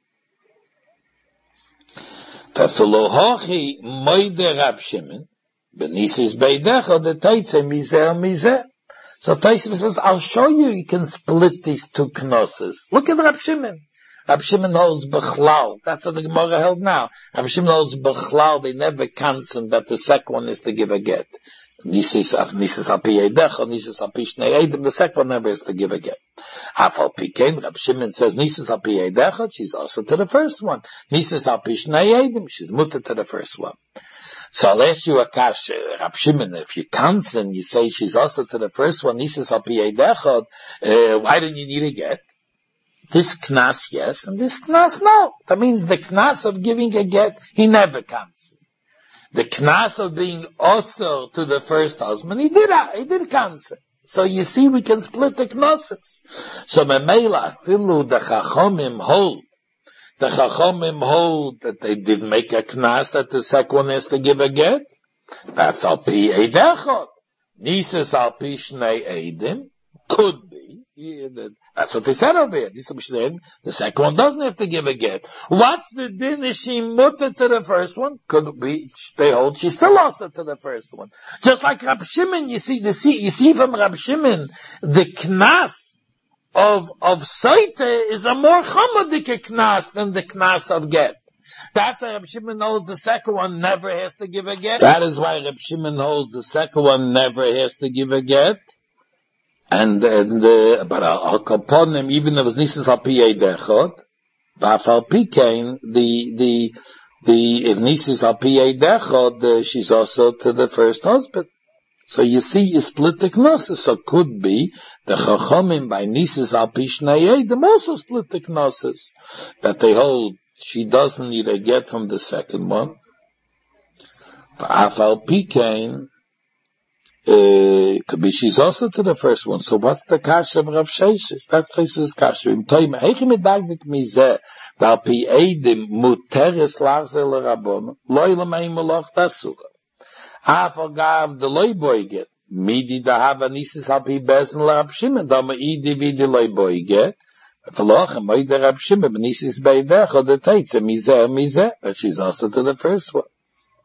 Tafelo hochi moide Rab Shimon. Benisis beidecha de teitze mizeh. So Tosfos says, I'll show you can split these two knosses. Look at Rab Shimon. Rab Shimon holds Bechlal. That's what the Gemara held now. Rab Shimon holds Bechlal. They never cancel that the second one is to give a get. Nisis api eidecha, nisis api shnei eidim. The second one never is to give a get. Afal pikein, Rab Shimon says nisis api eidecha, she's also to the first one. Nisis api shnei eidim, she's mutter to the first one. So I'll ask you a kash, Rab Shimon, if you cancel and you say she's also to the first one, nisis api eidecha, why don't you need a get? This knas yes, and this knas no. That means the knas of giving a get, he never cancels. The knas of being also to the first husband, he did cancel. So you see, we can split the knasses. So memela filu the Chachamim hold. The Chachamim hold that they did make a knas that the second one has to give a get. That's al pi eidechot. Nises al pi shnei eidim. Could be. That's what they said over here. The second one doesn't have to give a get. What's the din? Is she mutter to the first one? Could be they hold she still lost it to the first one. Just like Rab Shimon, you see from Rab Shimon, the knas of saita is a more chamadik knas than the knas of get. That's why Rab Shimon knows the second one never has to give a get. That is why Rab Shimon knows the second one never has to give a get. But I'll upon him, even if it was Nisis al pi eidechot, Ba'afal pikein, if Nisis al pi eidechot, she's also to the first husband. So you see, you split the knosses. So it could be the Chachamim by Nisis al pi shnei eidim also split the knosses. That they hold, she doesn't need a get from the second one. Afal Pikain, could be she's also to the first one. So what's the kasha of Rav Sheshes? That's Ches's kasha. Im toime, heichi medagdik mizeh, dal pi eidim muteres lachze l'rabon, loy l'mei meloch tasura. Afal gav de loy boiget, midi da hava nisis al pi bezen l'Rav Shimon, da me idi vidi loy boiget, v'loch em oide Rav Shimon, nisis beidech, or the teitze, mizeh, that she's also to the first one.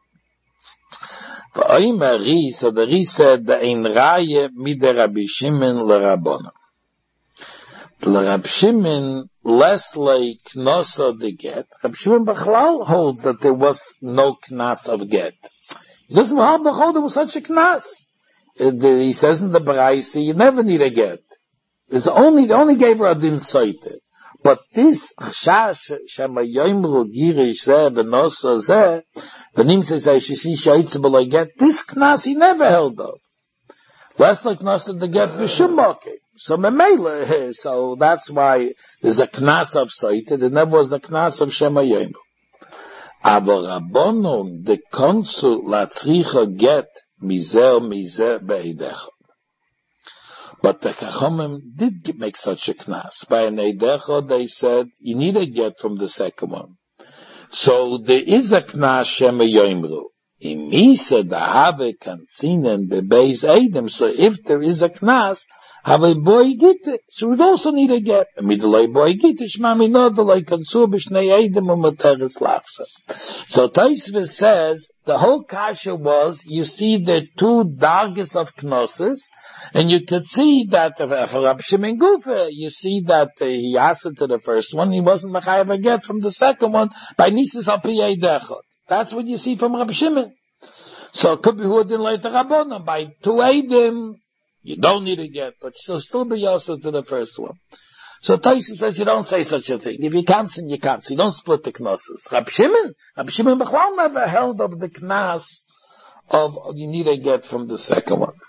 So the Ri said, the ein raye mide Rabbi Shimon l'Rabbanan. The Rabbi Shimon, less like knos of the get. Rabbi Shimon Bechlal holds that there was no knas of get. He doesn't hold there was such a knas. He says in the Baraisi, you never need a get. They only gave her a din soite. But this chash shema yoimru girish zeh v'noso zeh, the nimtze say she see shaitzabel get, this knas he never held of. Less like knas of the get b'shumake. So memele, so that's why there's a knas of soite. There never was a knas of shema yoimru. Avo rabbonon de konsu latzricha get mizer be'idecha. But the Chachamim did make such a knas. By an Eidecha, they said, you need a get from the second one. So there is a knas shema yoimru. Imisa dahave kansinen bebeis eidem. So if there is a knas, have a boy gite. So we'd also need a get. Midalei boy gite, shmami no delei kansur b'shnei eidem u'materes lachsa. So Tosfos says, the whole kasha was, you see the two dargis of knoses, and you could see that for Rabbi Shimon Gufa, you see that he asked it to the first one, he wasn't mechayev a get from the second one, by nisis al piyei dechot. That's what you see from Rabbi Shimon. So it could be who didn't like the Rabbanon, by two eidim, you don't need a get, but still be yosef to the first one. So Tosfos says you don't say such a thing. If you can't sin, you can't. So you don't split the knoses. Rabbi Shimon Bechlal never held of the knas of you need a get from the second one.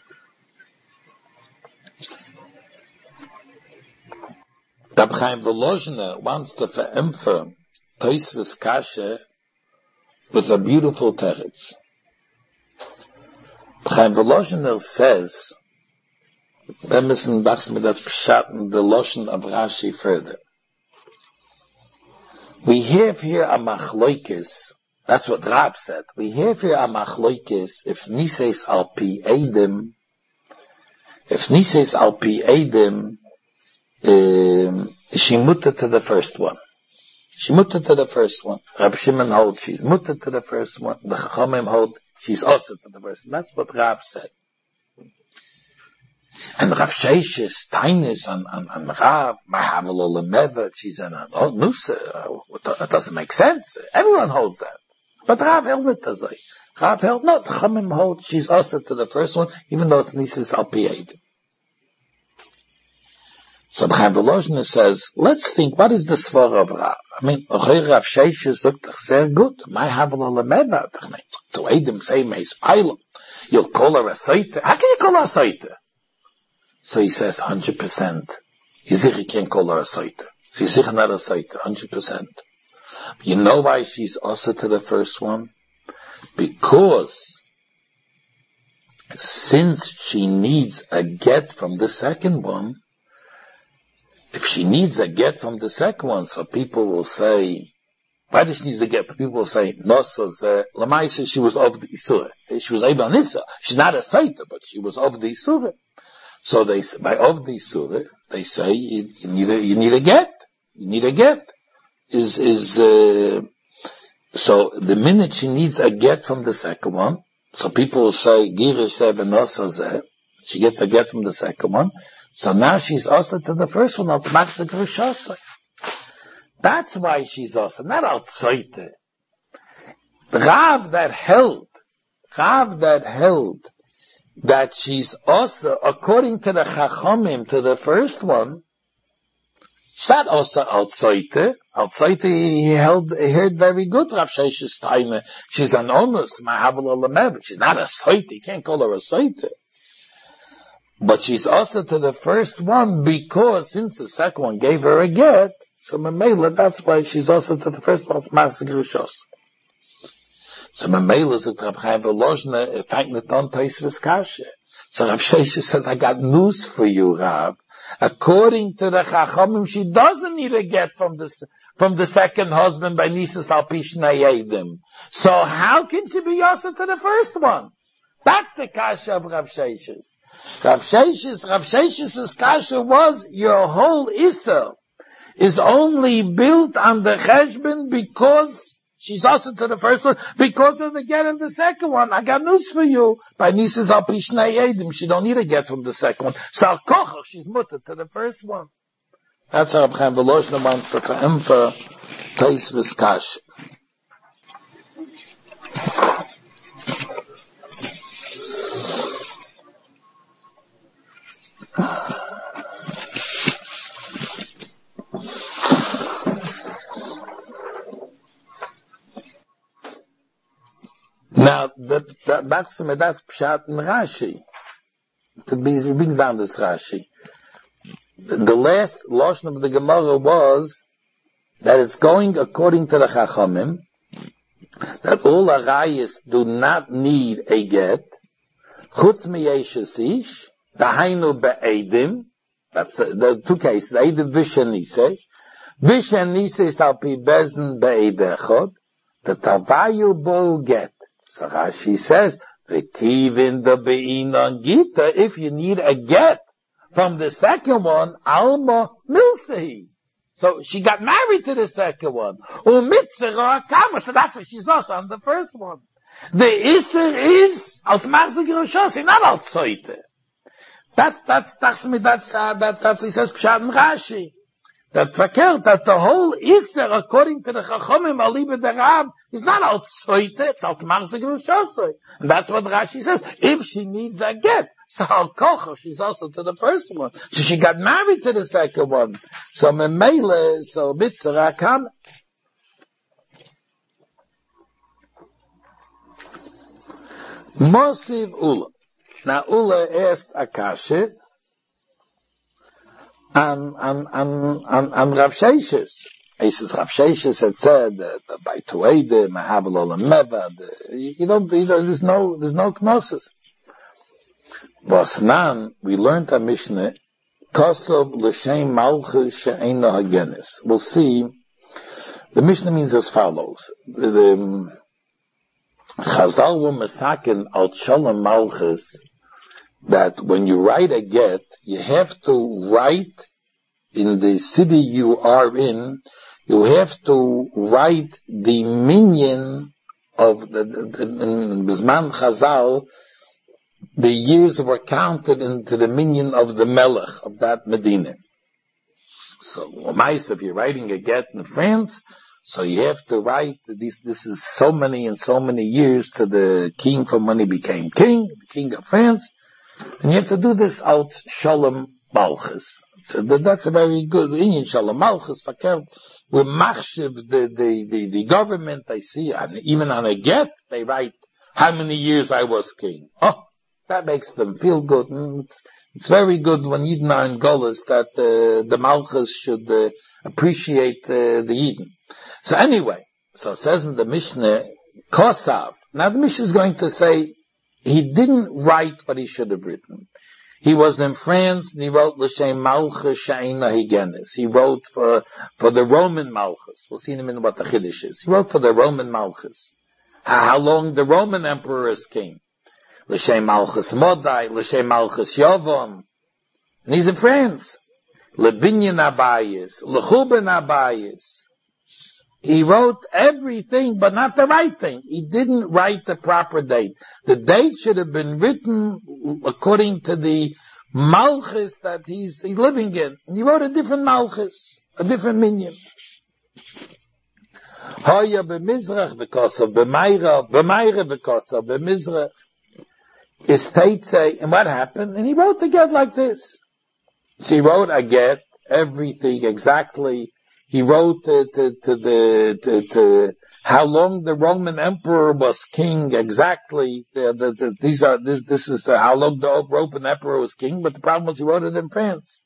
Rabbi Chaim Volozhiner wants to verempfern Tosfos kasha with a beautiful teretz. Rabbi Chaim Volozhiner says, wir müssen wachsen das beschatten, the Loshen of Rashi further. We have here a machloikis, that's what Rav said, we have here a machloikis, if Nises al pi Eidim, she mutter to the first one. Rabbi Shimon holds she's mutter to the first one. The Chachamim hold she's also to the first one. That's what Rav said. And Rav Sheshes, Tainis, and Rav, Mahavel Olemevet, she's an Nusa. It doesn't make sense. Everyone holds that. But Rav held it as Rav held, no, the Chachamim hold she's also to the first one, even though it's Nisis al pi Eidim. So Chaim Volozhiner says, let's think, what is the svara of Rav? I mean, Rav Sheshes looked sehr good. Mahavel Olemevet, to Eidim say, Meis Pailam. You'll call her a Saita. How can you call her a Saita? So he says 100%. You can't call her a Saita. She's not a Saita, 100%. You know why she's also to the first one? Because since she needs a get from the second one, if she needs a get from the second one, so people will say, why does she need a get? People will say, no, so Lamaisa, she was of the Isura. She was Eva Nisa. She's not a Saita, but she was of the Isura. So they say, by of the surah, they say you need a get. You need a get. So the minute she needs a get from the second one, so people will say Girish Sevenosazeh, she gets a get from the second one. So now she's also to the first one. That's why she's also not outside. Rav that held that she's also, according to the Chachamim, to the first one, she's not also outside. Outside, he heard very good, Rav Sheshes Taime. She's an onus, Mahavel Olamev. She's not a Saita. You can't call her a Saita. But she's also to the first one because since the second one gave her a get, so Mamela, that's why she's also to the first one. So Mamela is Rab Chaim Volozhner, if I can don't taste this kasha. So Rav Sheshes says, I got news for you, Rav. According to the Chachamim, she doesn't need a get from the second husband by Nisus Alpishna Yedim. So how can she be Yosef to the first one? That's the kasha of Rav Sheshes. Rav Shesh's kasha was, your whole Issa is only built on the Cheshbon because she's also to the first one, because of the get of the second one. I got news for you. By Nisus Alpishna Yedim, she don't need a get from the second one. So Al-Kochach, she's mutter to the first one. That's how Rab Chaim Volozhner wants to emphasize Tosfos kasha. Now, that's Pshat and Rashi. It brings down this Rashi. The last Lashon of the Gemara was that it's going according to the Chachamim, that all Arayis do not need a get, Chutz Miyeshes Ish, Dahainu Be'edim, that's the two cases, Eidim Vishanises, Vishanises Al Pi Bezdin Be'edechot, the Tavayu Bo get. So Rashi says, V'kivin the Be'inon Gita, if you need a get from the second one, Alma Milsehi. So she got married to the second one. Umitzera Kama, so that's what she's also on the first one. The Isser is Al Tmachzik Roshosi, not Al Tzoite. That's what he says, Pshat and Rashi. That the whole Isser, according to the Chachamim, Aliba the Rab, is not Al Tzoite, it's Al Tmachzik Roshosi. And that's what Rashi says. If she needs a get, so Al Kocha, she's also to the first one. So she got married to the second one. So Memele, so Mitzvah Kam. Mosiv Ula. Now Ula asked Akasha and Rav Sheshes. He says Rav Sheshes had said that by Tuede, Mahabel Olam Meva, there's no Knossos. Vasnan, we learned a Mishnah, Kosov l'shem malchus she'ena hagenis. We'll see, the Mishnah means as follows. The Chazal were masakin al shalom malchus, that when you write a get, you have to write in the city you are in, you have to write the minyan of the Bisman Chazal, the years were counted into the minyan of the Melech of that Medina. So, if you're writing a get in France, so you have to write this is so many and so many years to the king from when he became king, the king of France, and you have to do this out Shalom Malchus. So that's a very good Indian Shalom Malchus. We machshiv the government, I see, and even on a get, they write how many years I was king. Oh, that makes them feel good. And it's very good when Yidden are in Golas that the Malchus should appreciate the Yidden. So anyway, so it says in the Mishnah, Kosav. Now the Mishnah is going to say he didn't write what he should have written. He was in France and he wrote L'Shem Malchus She'ena Higenis. He wrote for the Roman Malchus. We'll see in a minute what the Chiddush is. He wrote for the Roman Malchus. How long the Roman emperors came. L'Shem Malchus Modai, L'Shem Malchus Yovam. And he's in France. Lebinyan Abayis, Lechuben Abayis. He wrote everything, but not the right thing. He didn't write the proper date. The date should have been written according to the Malchus that he's living in. And he wrote a different Malchus, a different minyan. Hoya b'mizrach v'kosav, b'mayra v'kosav, b'mizrach. His state say, and what happened? And he wrote the get like this. So he wrote a get, everything exactly. He wrote to how long the Roman emperor was king exactly. This is how long the Roman emperor was king. But the problem was he wrote it in France.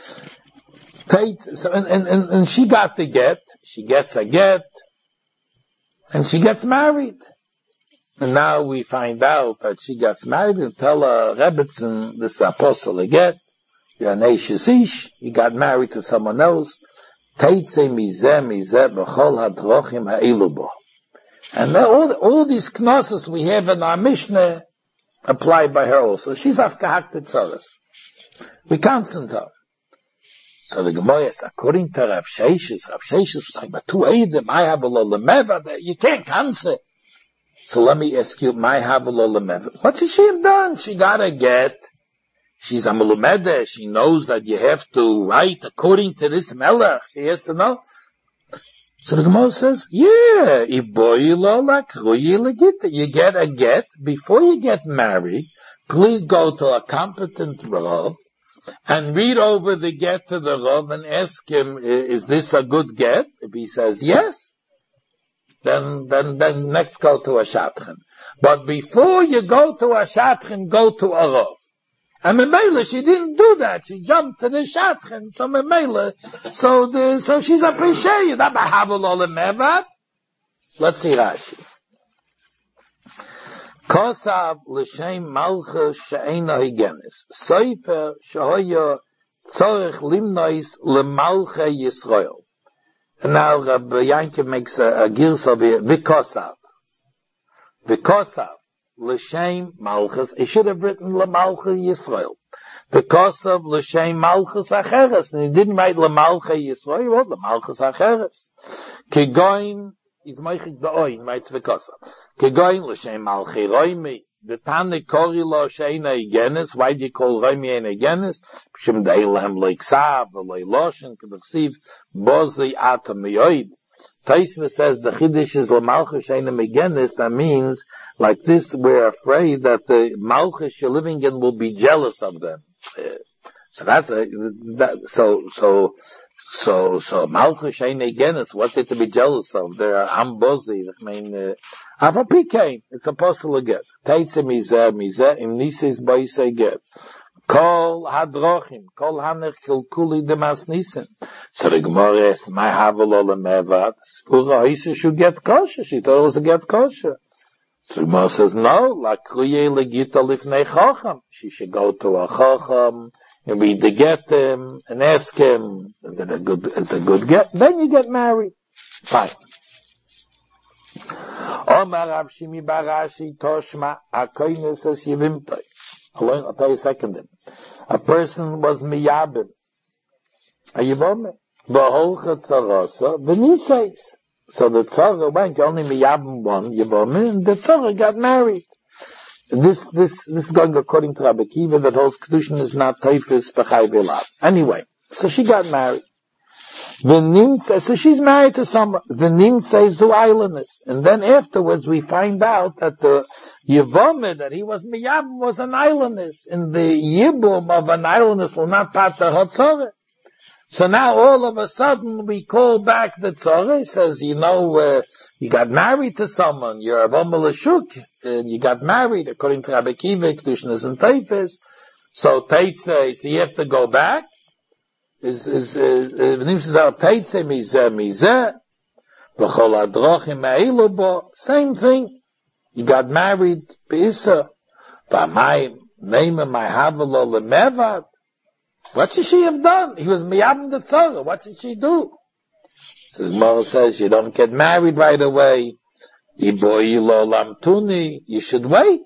So, and she got the get. She gets a get, and she gets married. And now we find out that she gets married and tell her, Rebbetzin, this apostle again, you're an Eishes Ish, you got married to someone else. Teitze mizeh b'chol hadrochim ha'elu. And all these knossos we have in our Mishnah applied by her also. She's afgehakte tzoros. We cancel her. So the Gemara is, according to Rav Sheshes was like, but two Eidim, I have a lolemeva, you can't cancel. So let me ask you, my have a lolemeva. What should she have done? She got a get. She's a melumeda. She knows that you have to write according to this melech. She has to know. So the Gemara says, yeah, you get a get. Before you get married, please go to a competent Rav and read over the get to the Rav and ask him, is this a good get? If he says yes, then next go to a Shatchen. But before you go to a Shatchen, go to a Rav. And Memela, she didn't do that. She jumped to the Shatchen. So Memela, so she's appreciated. Let's see Rashi. Kosav l'shem malcha she'ena higenis. Soifer shehoya tzorech limnois lemalcha Yisrael. And now Rabbi Yankiv makes a girs of it. V'kosav l'shem malchus. He should have written lemalcha Yisrael. V'kosav l'shem malchus acheres. And he didn't write lemalcha Yisrael. He wrote lemalchus acheres. Kigoin is meichik da'oin. Writes v'kosav. Kegoin l'shem malchi roimi. The Tane kori lo sheina igenis. Why do you call roimi ein igenis? P'shem de'ilhem lo'iksav, lo'iloshen, k'dachsiv, bozi atam yoid. Taisva says the chiddush is l'malchi sheina igenis. That means, like this, we're afraid that the malchus you're living in will be jealous of them. So malchus sheina igenis, what's it to be jealous of? They're ambozi, I mean, Avapikain, it's apostle again. Teitze mizeh, im nisis boisei get. Kol hadrochim, kol hanech kilkuli demas nisen. So the Gemara is, my havel olemevat, spura hoise should get kosher. She thought it was a get kosher. So the Gemara says, no, lakruye legita lifnei chacham. She should go to a chacham, and read the get him, and ask him, is it a good get? Then you get married. Fine. Omar Rav Shimi Barashi Toshma Akoines es Yevimtoi. I'll tell you second. A person was miyabim. A Yevome. V'holcha tzarasa v'niseis. So the tzara went, only miyabim one Yevome, and the tzara got married. This is going according to Rabbi Kiva that holds Kedushin is not teifis b'chai v'elav. Anyway, so she got married. So she's married to someone. The Nimtze zu islanders. And then afterwards we find out that the Yevome that he was Miyabim was an islandess. And the Yibum of an islandess will not part the Hotzorah. So now all of a sudden we call back the Tzorah. He says, you got married to someone. You're a Vomelashuk. And you got married according to Rabbi Kiva, Kedushin and Teifes. So Teitze, so you have to go back. Same thing. You got married, Beisa. What should she have done? He was miyabim the tzara. What should she do? So the Gemara says you don't get married right away. You should wait.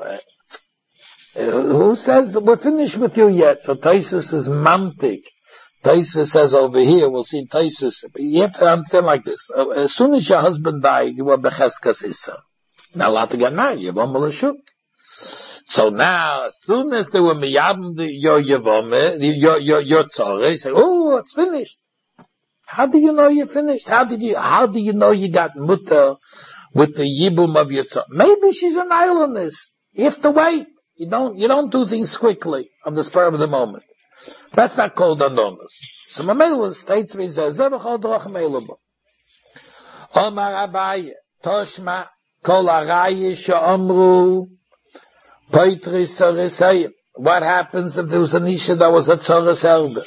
Who says we're finished with you yet? So Taisus is mamtik. Taisus says over here, we'll see Taisus. You have to understand like this. As soon as your husband died, you were becheskas issa. Not allowed to get married. You were malashuk. So now, as soon as they were miyabim your yevome, your tzore, you say, oh, it's finished. How do you know you're finished? How do you know you got mutter with the yibum of your tzore? Maybe she's an islandess. You have to wait. You don't do things quickly on the spur of the moment. That's not called anonos. So Mamelu states me says, Zebachol drochem elabo. Omar Abaye, Toshma, Kol Araye She'omru, Poitri Soresayim. What happens if there was an Isha that was a Tzores Erbe?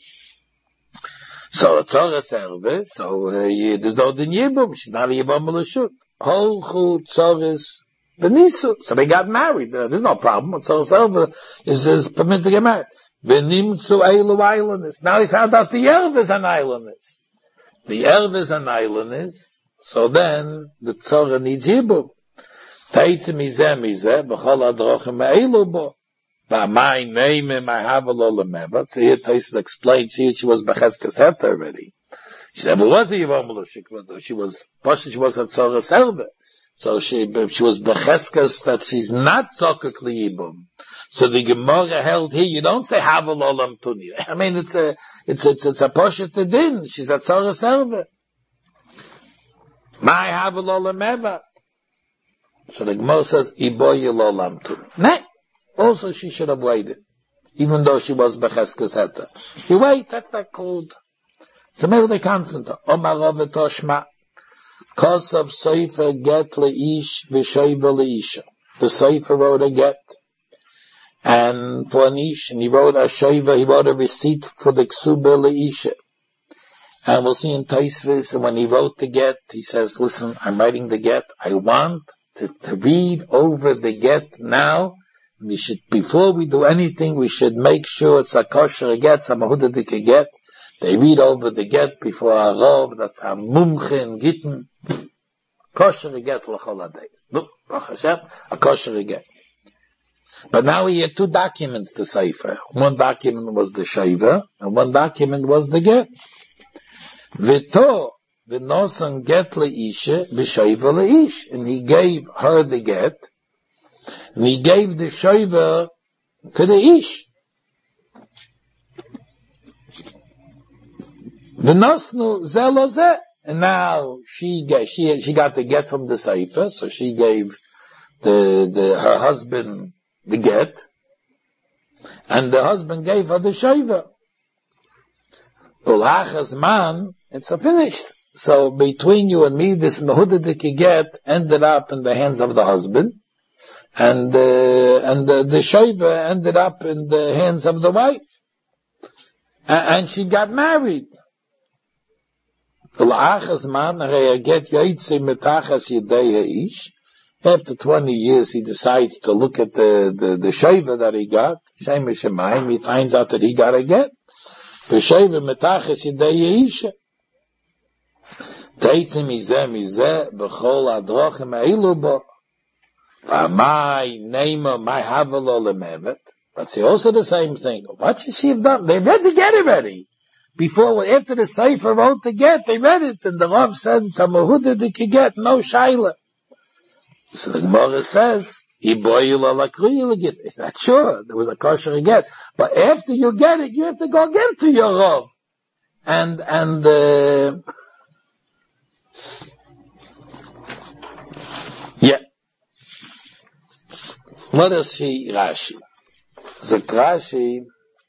So a Tzores Erbe, so there's no din Yibum, she's not a Yibum L'Shuk. Holchu Tzores V'nisu. So they got married. There's no problem. So Selva is permitted to get married. V'nimtzu eilu islanders. Now he found out the Erv is an islanders. The Erv is an islanders. So then the Tzorah needs Yibum. Taitze mizeh mizeh b'chol adrochim eilu bo. My name and my havel lemeva. So here Taisa explained she was becheskes het already. She never was a Yivamula. She was a Tzorah Selva. So she was becheskes that she's not Zokakli Yibum. So the Gemara held here, you don't say havel olam tuni. I mean, it's a poshet din. She's a Tzorah Selva. My havel olam eva. So the Gemara says, iboyil olam tuni. Nah. Also, she should have waited, even though she was becheskes heta. You wait, that's not called. So maybe they constant. Omar Toshma, cause of Seifer get leish v'sheiva leisha. The Seifer wrote a get, and for an ish, and he wrote a sheiva. He wrote a receipt for the ksuba leisha. And we'll see in Taisvis, and when he wrote the get, he says, "Listen, I'm writing the get. I want to read over the get now." We should, before we do anything, we should make sure it's a kosher get, a mahudadik get. They read over the get before a rov, that's a mumche in gitten. Kosher get l'chol days. Look, a kosher get. But now he had two documents to Sefer. One document was the sheiva, and one document was the get. V'to, v'nosan get le'isha, v'sheiva le'ish. And he gave her the get, and he gave the sheiva to the ish. V'nosnu zeh lo zeh. And now she got the get from the Sefer, so she gave her husband the get, and the husband gave her the sheiva. Ulachas man, it's finished. So between you and me, this mehudadik get ended up in the hands of the husband, and the sheiva ended up in the hands of the wife, and she got married. After 20 years, he decides to look at the sheiva that he got. Shemesh Shemayim, he finds out that he got a get. The sheiva metachas yedei isha. Teitzim mizeh mizeh b'chol adrochim eilu bo. My name, my havelo lemevet. But see also the same thing. What should she have done? They read the get already. Before, after the Sefer wrote the get, they read it, and the Rav said, it's a mahudadik get, no shaila. So the Gemara says, it's not sure, there was a kosher get. But after you get it, you have to go again to your Rav. Yeah. Let us see Rashi. So Rashi,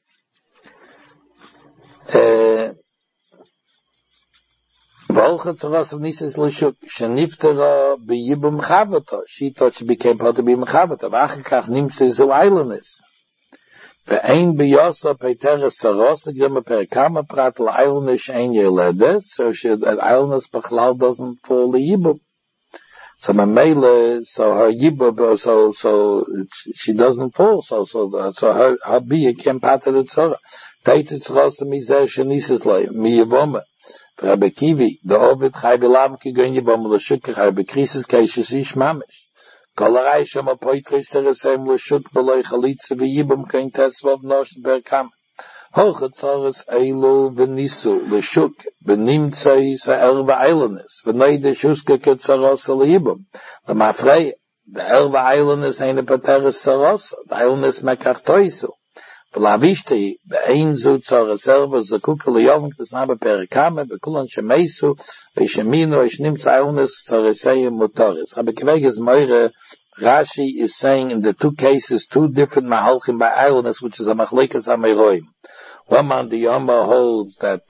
she thought she became part of being Mechavata. V'achakach nimtze zu islandess. Ve'ein b'yosa peiteres sarosa grima perikama prat l'islandess ein yeledes. So islandess b'chlal doesn't fall the Yibum. So Mamela, so her Yibum, so she doesn't fall. So her being came part of the Tzorah. Teitzitz rosa mizeh shenises loy miyavome. Rabbi Kivi, the Ovid chai b'lam ki goin yibom l'shuk chai b'krisis keishes ish mamish. Kol harai shama poitri seresem l'shuk b'loy chalitza v'yibom kein tesvav nosh berkam. Hochet tzores eilu v'nisu l'shuk v'nimtzei sa'er v'eilanis v'neide shuske ketzaros l'yibom. L'mafrei, the er v'eilanis ein a pateres saros, the eilanis mekach toisu. V'lavishti, be'ein zu tzara selva, zakuka liyovnik, das nabe perikame, bekulan shemeisu, v'sheminu, v'shnimtza eunis, tzareseyim mutoris. Rabbi Kveges Moire, Rashi is saying in the two cases, two different mahalchim by eunis, which is a machlekas ha-meiroim. One man, the Yoma holds that,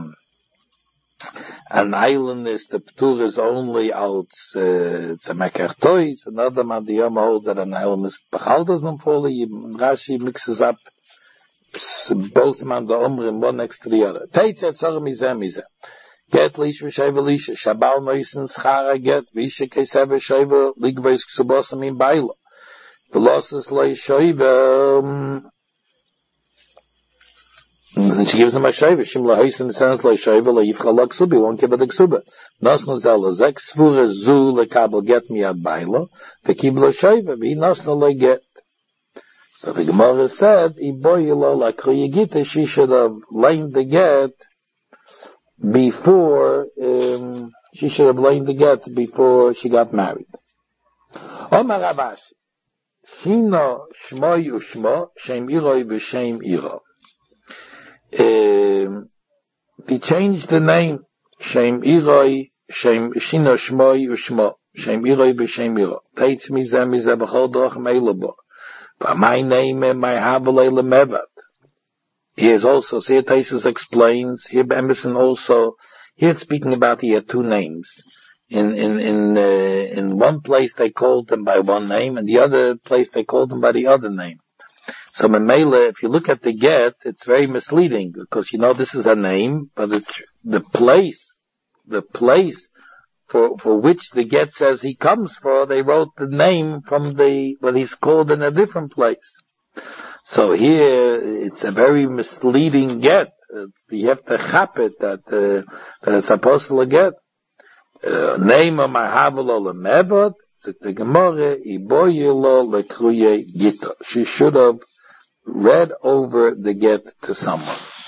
an island is the ptur is only als it's a mekartois. Another man, the Yoma holds that an island is bechal doesn't fall. Rashi mixes up both man the Omrim one next to the other. Teitze tzorah mizeh mizeh. Get lish v'sheva lisha, shabal moisen schara get, visha keseva sheva, ligveis ksubosam in baila. Velosas lei sheva, and she gives him a sheva, shim lahais in the sense lei sheva, leifcha la ksubi, won't give her the ksuba. Nosno zela zek, svura zu lekabel get miyad baila, v'kibla sheva, v'i nosno lei get. So the Gemara said, Iboyilo la kriyagita, she should have lain the get before, she got married. Omar Ravashi, Shino shmoy ushmo, shem iroi v'shem iro. He changed the name, shem iroi, shino shmoy ushmo, shem iroi v'shem iro. Teitz mizeh b'chol doch meilabo. By my name and my Habalei Lemevat. He is also, so here Taisus explains, here Emerson also, here it's speaking about he had two names. In one place they called him by one name, and the other place they called him by the other name. So Memele, if you look at the get, it's very misleading, because this is a name, but it's the place for which the get says he comes for, they wrote the name from what he's called in a different place. So here, it's a very misleading get. You have to chap it that it's supposed to get. Name of my Havalo Lemevot, the Gemara, Iboyilo Lekruye Gita. She should have read over the get to someone.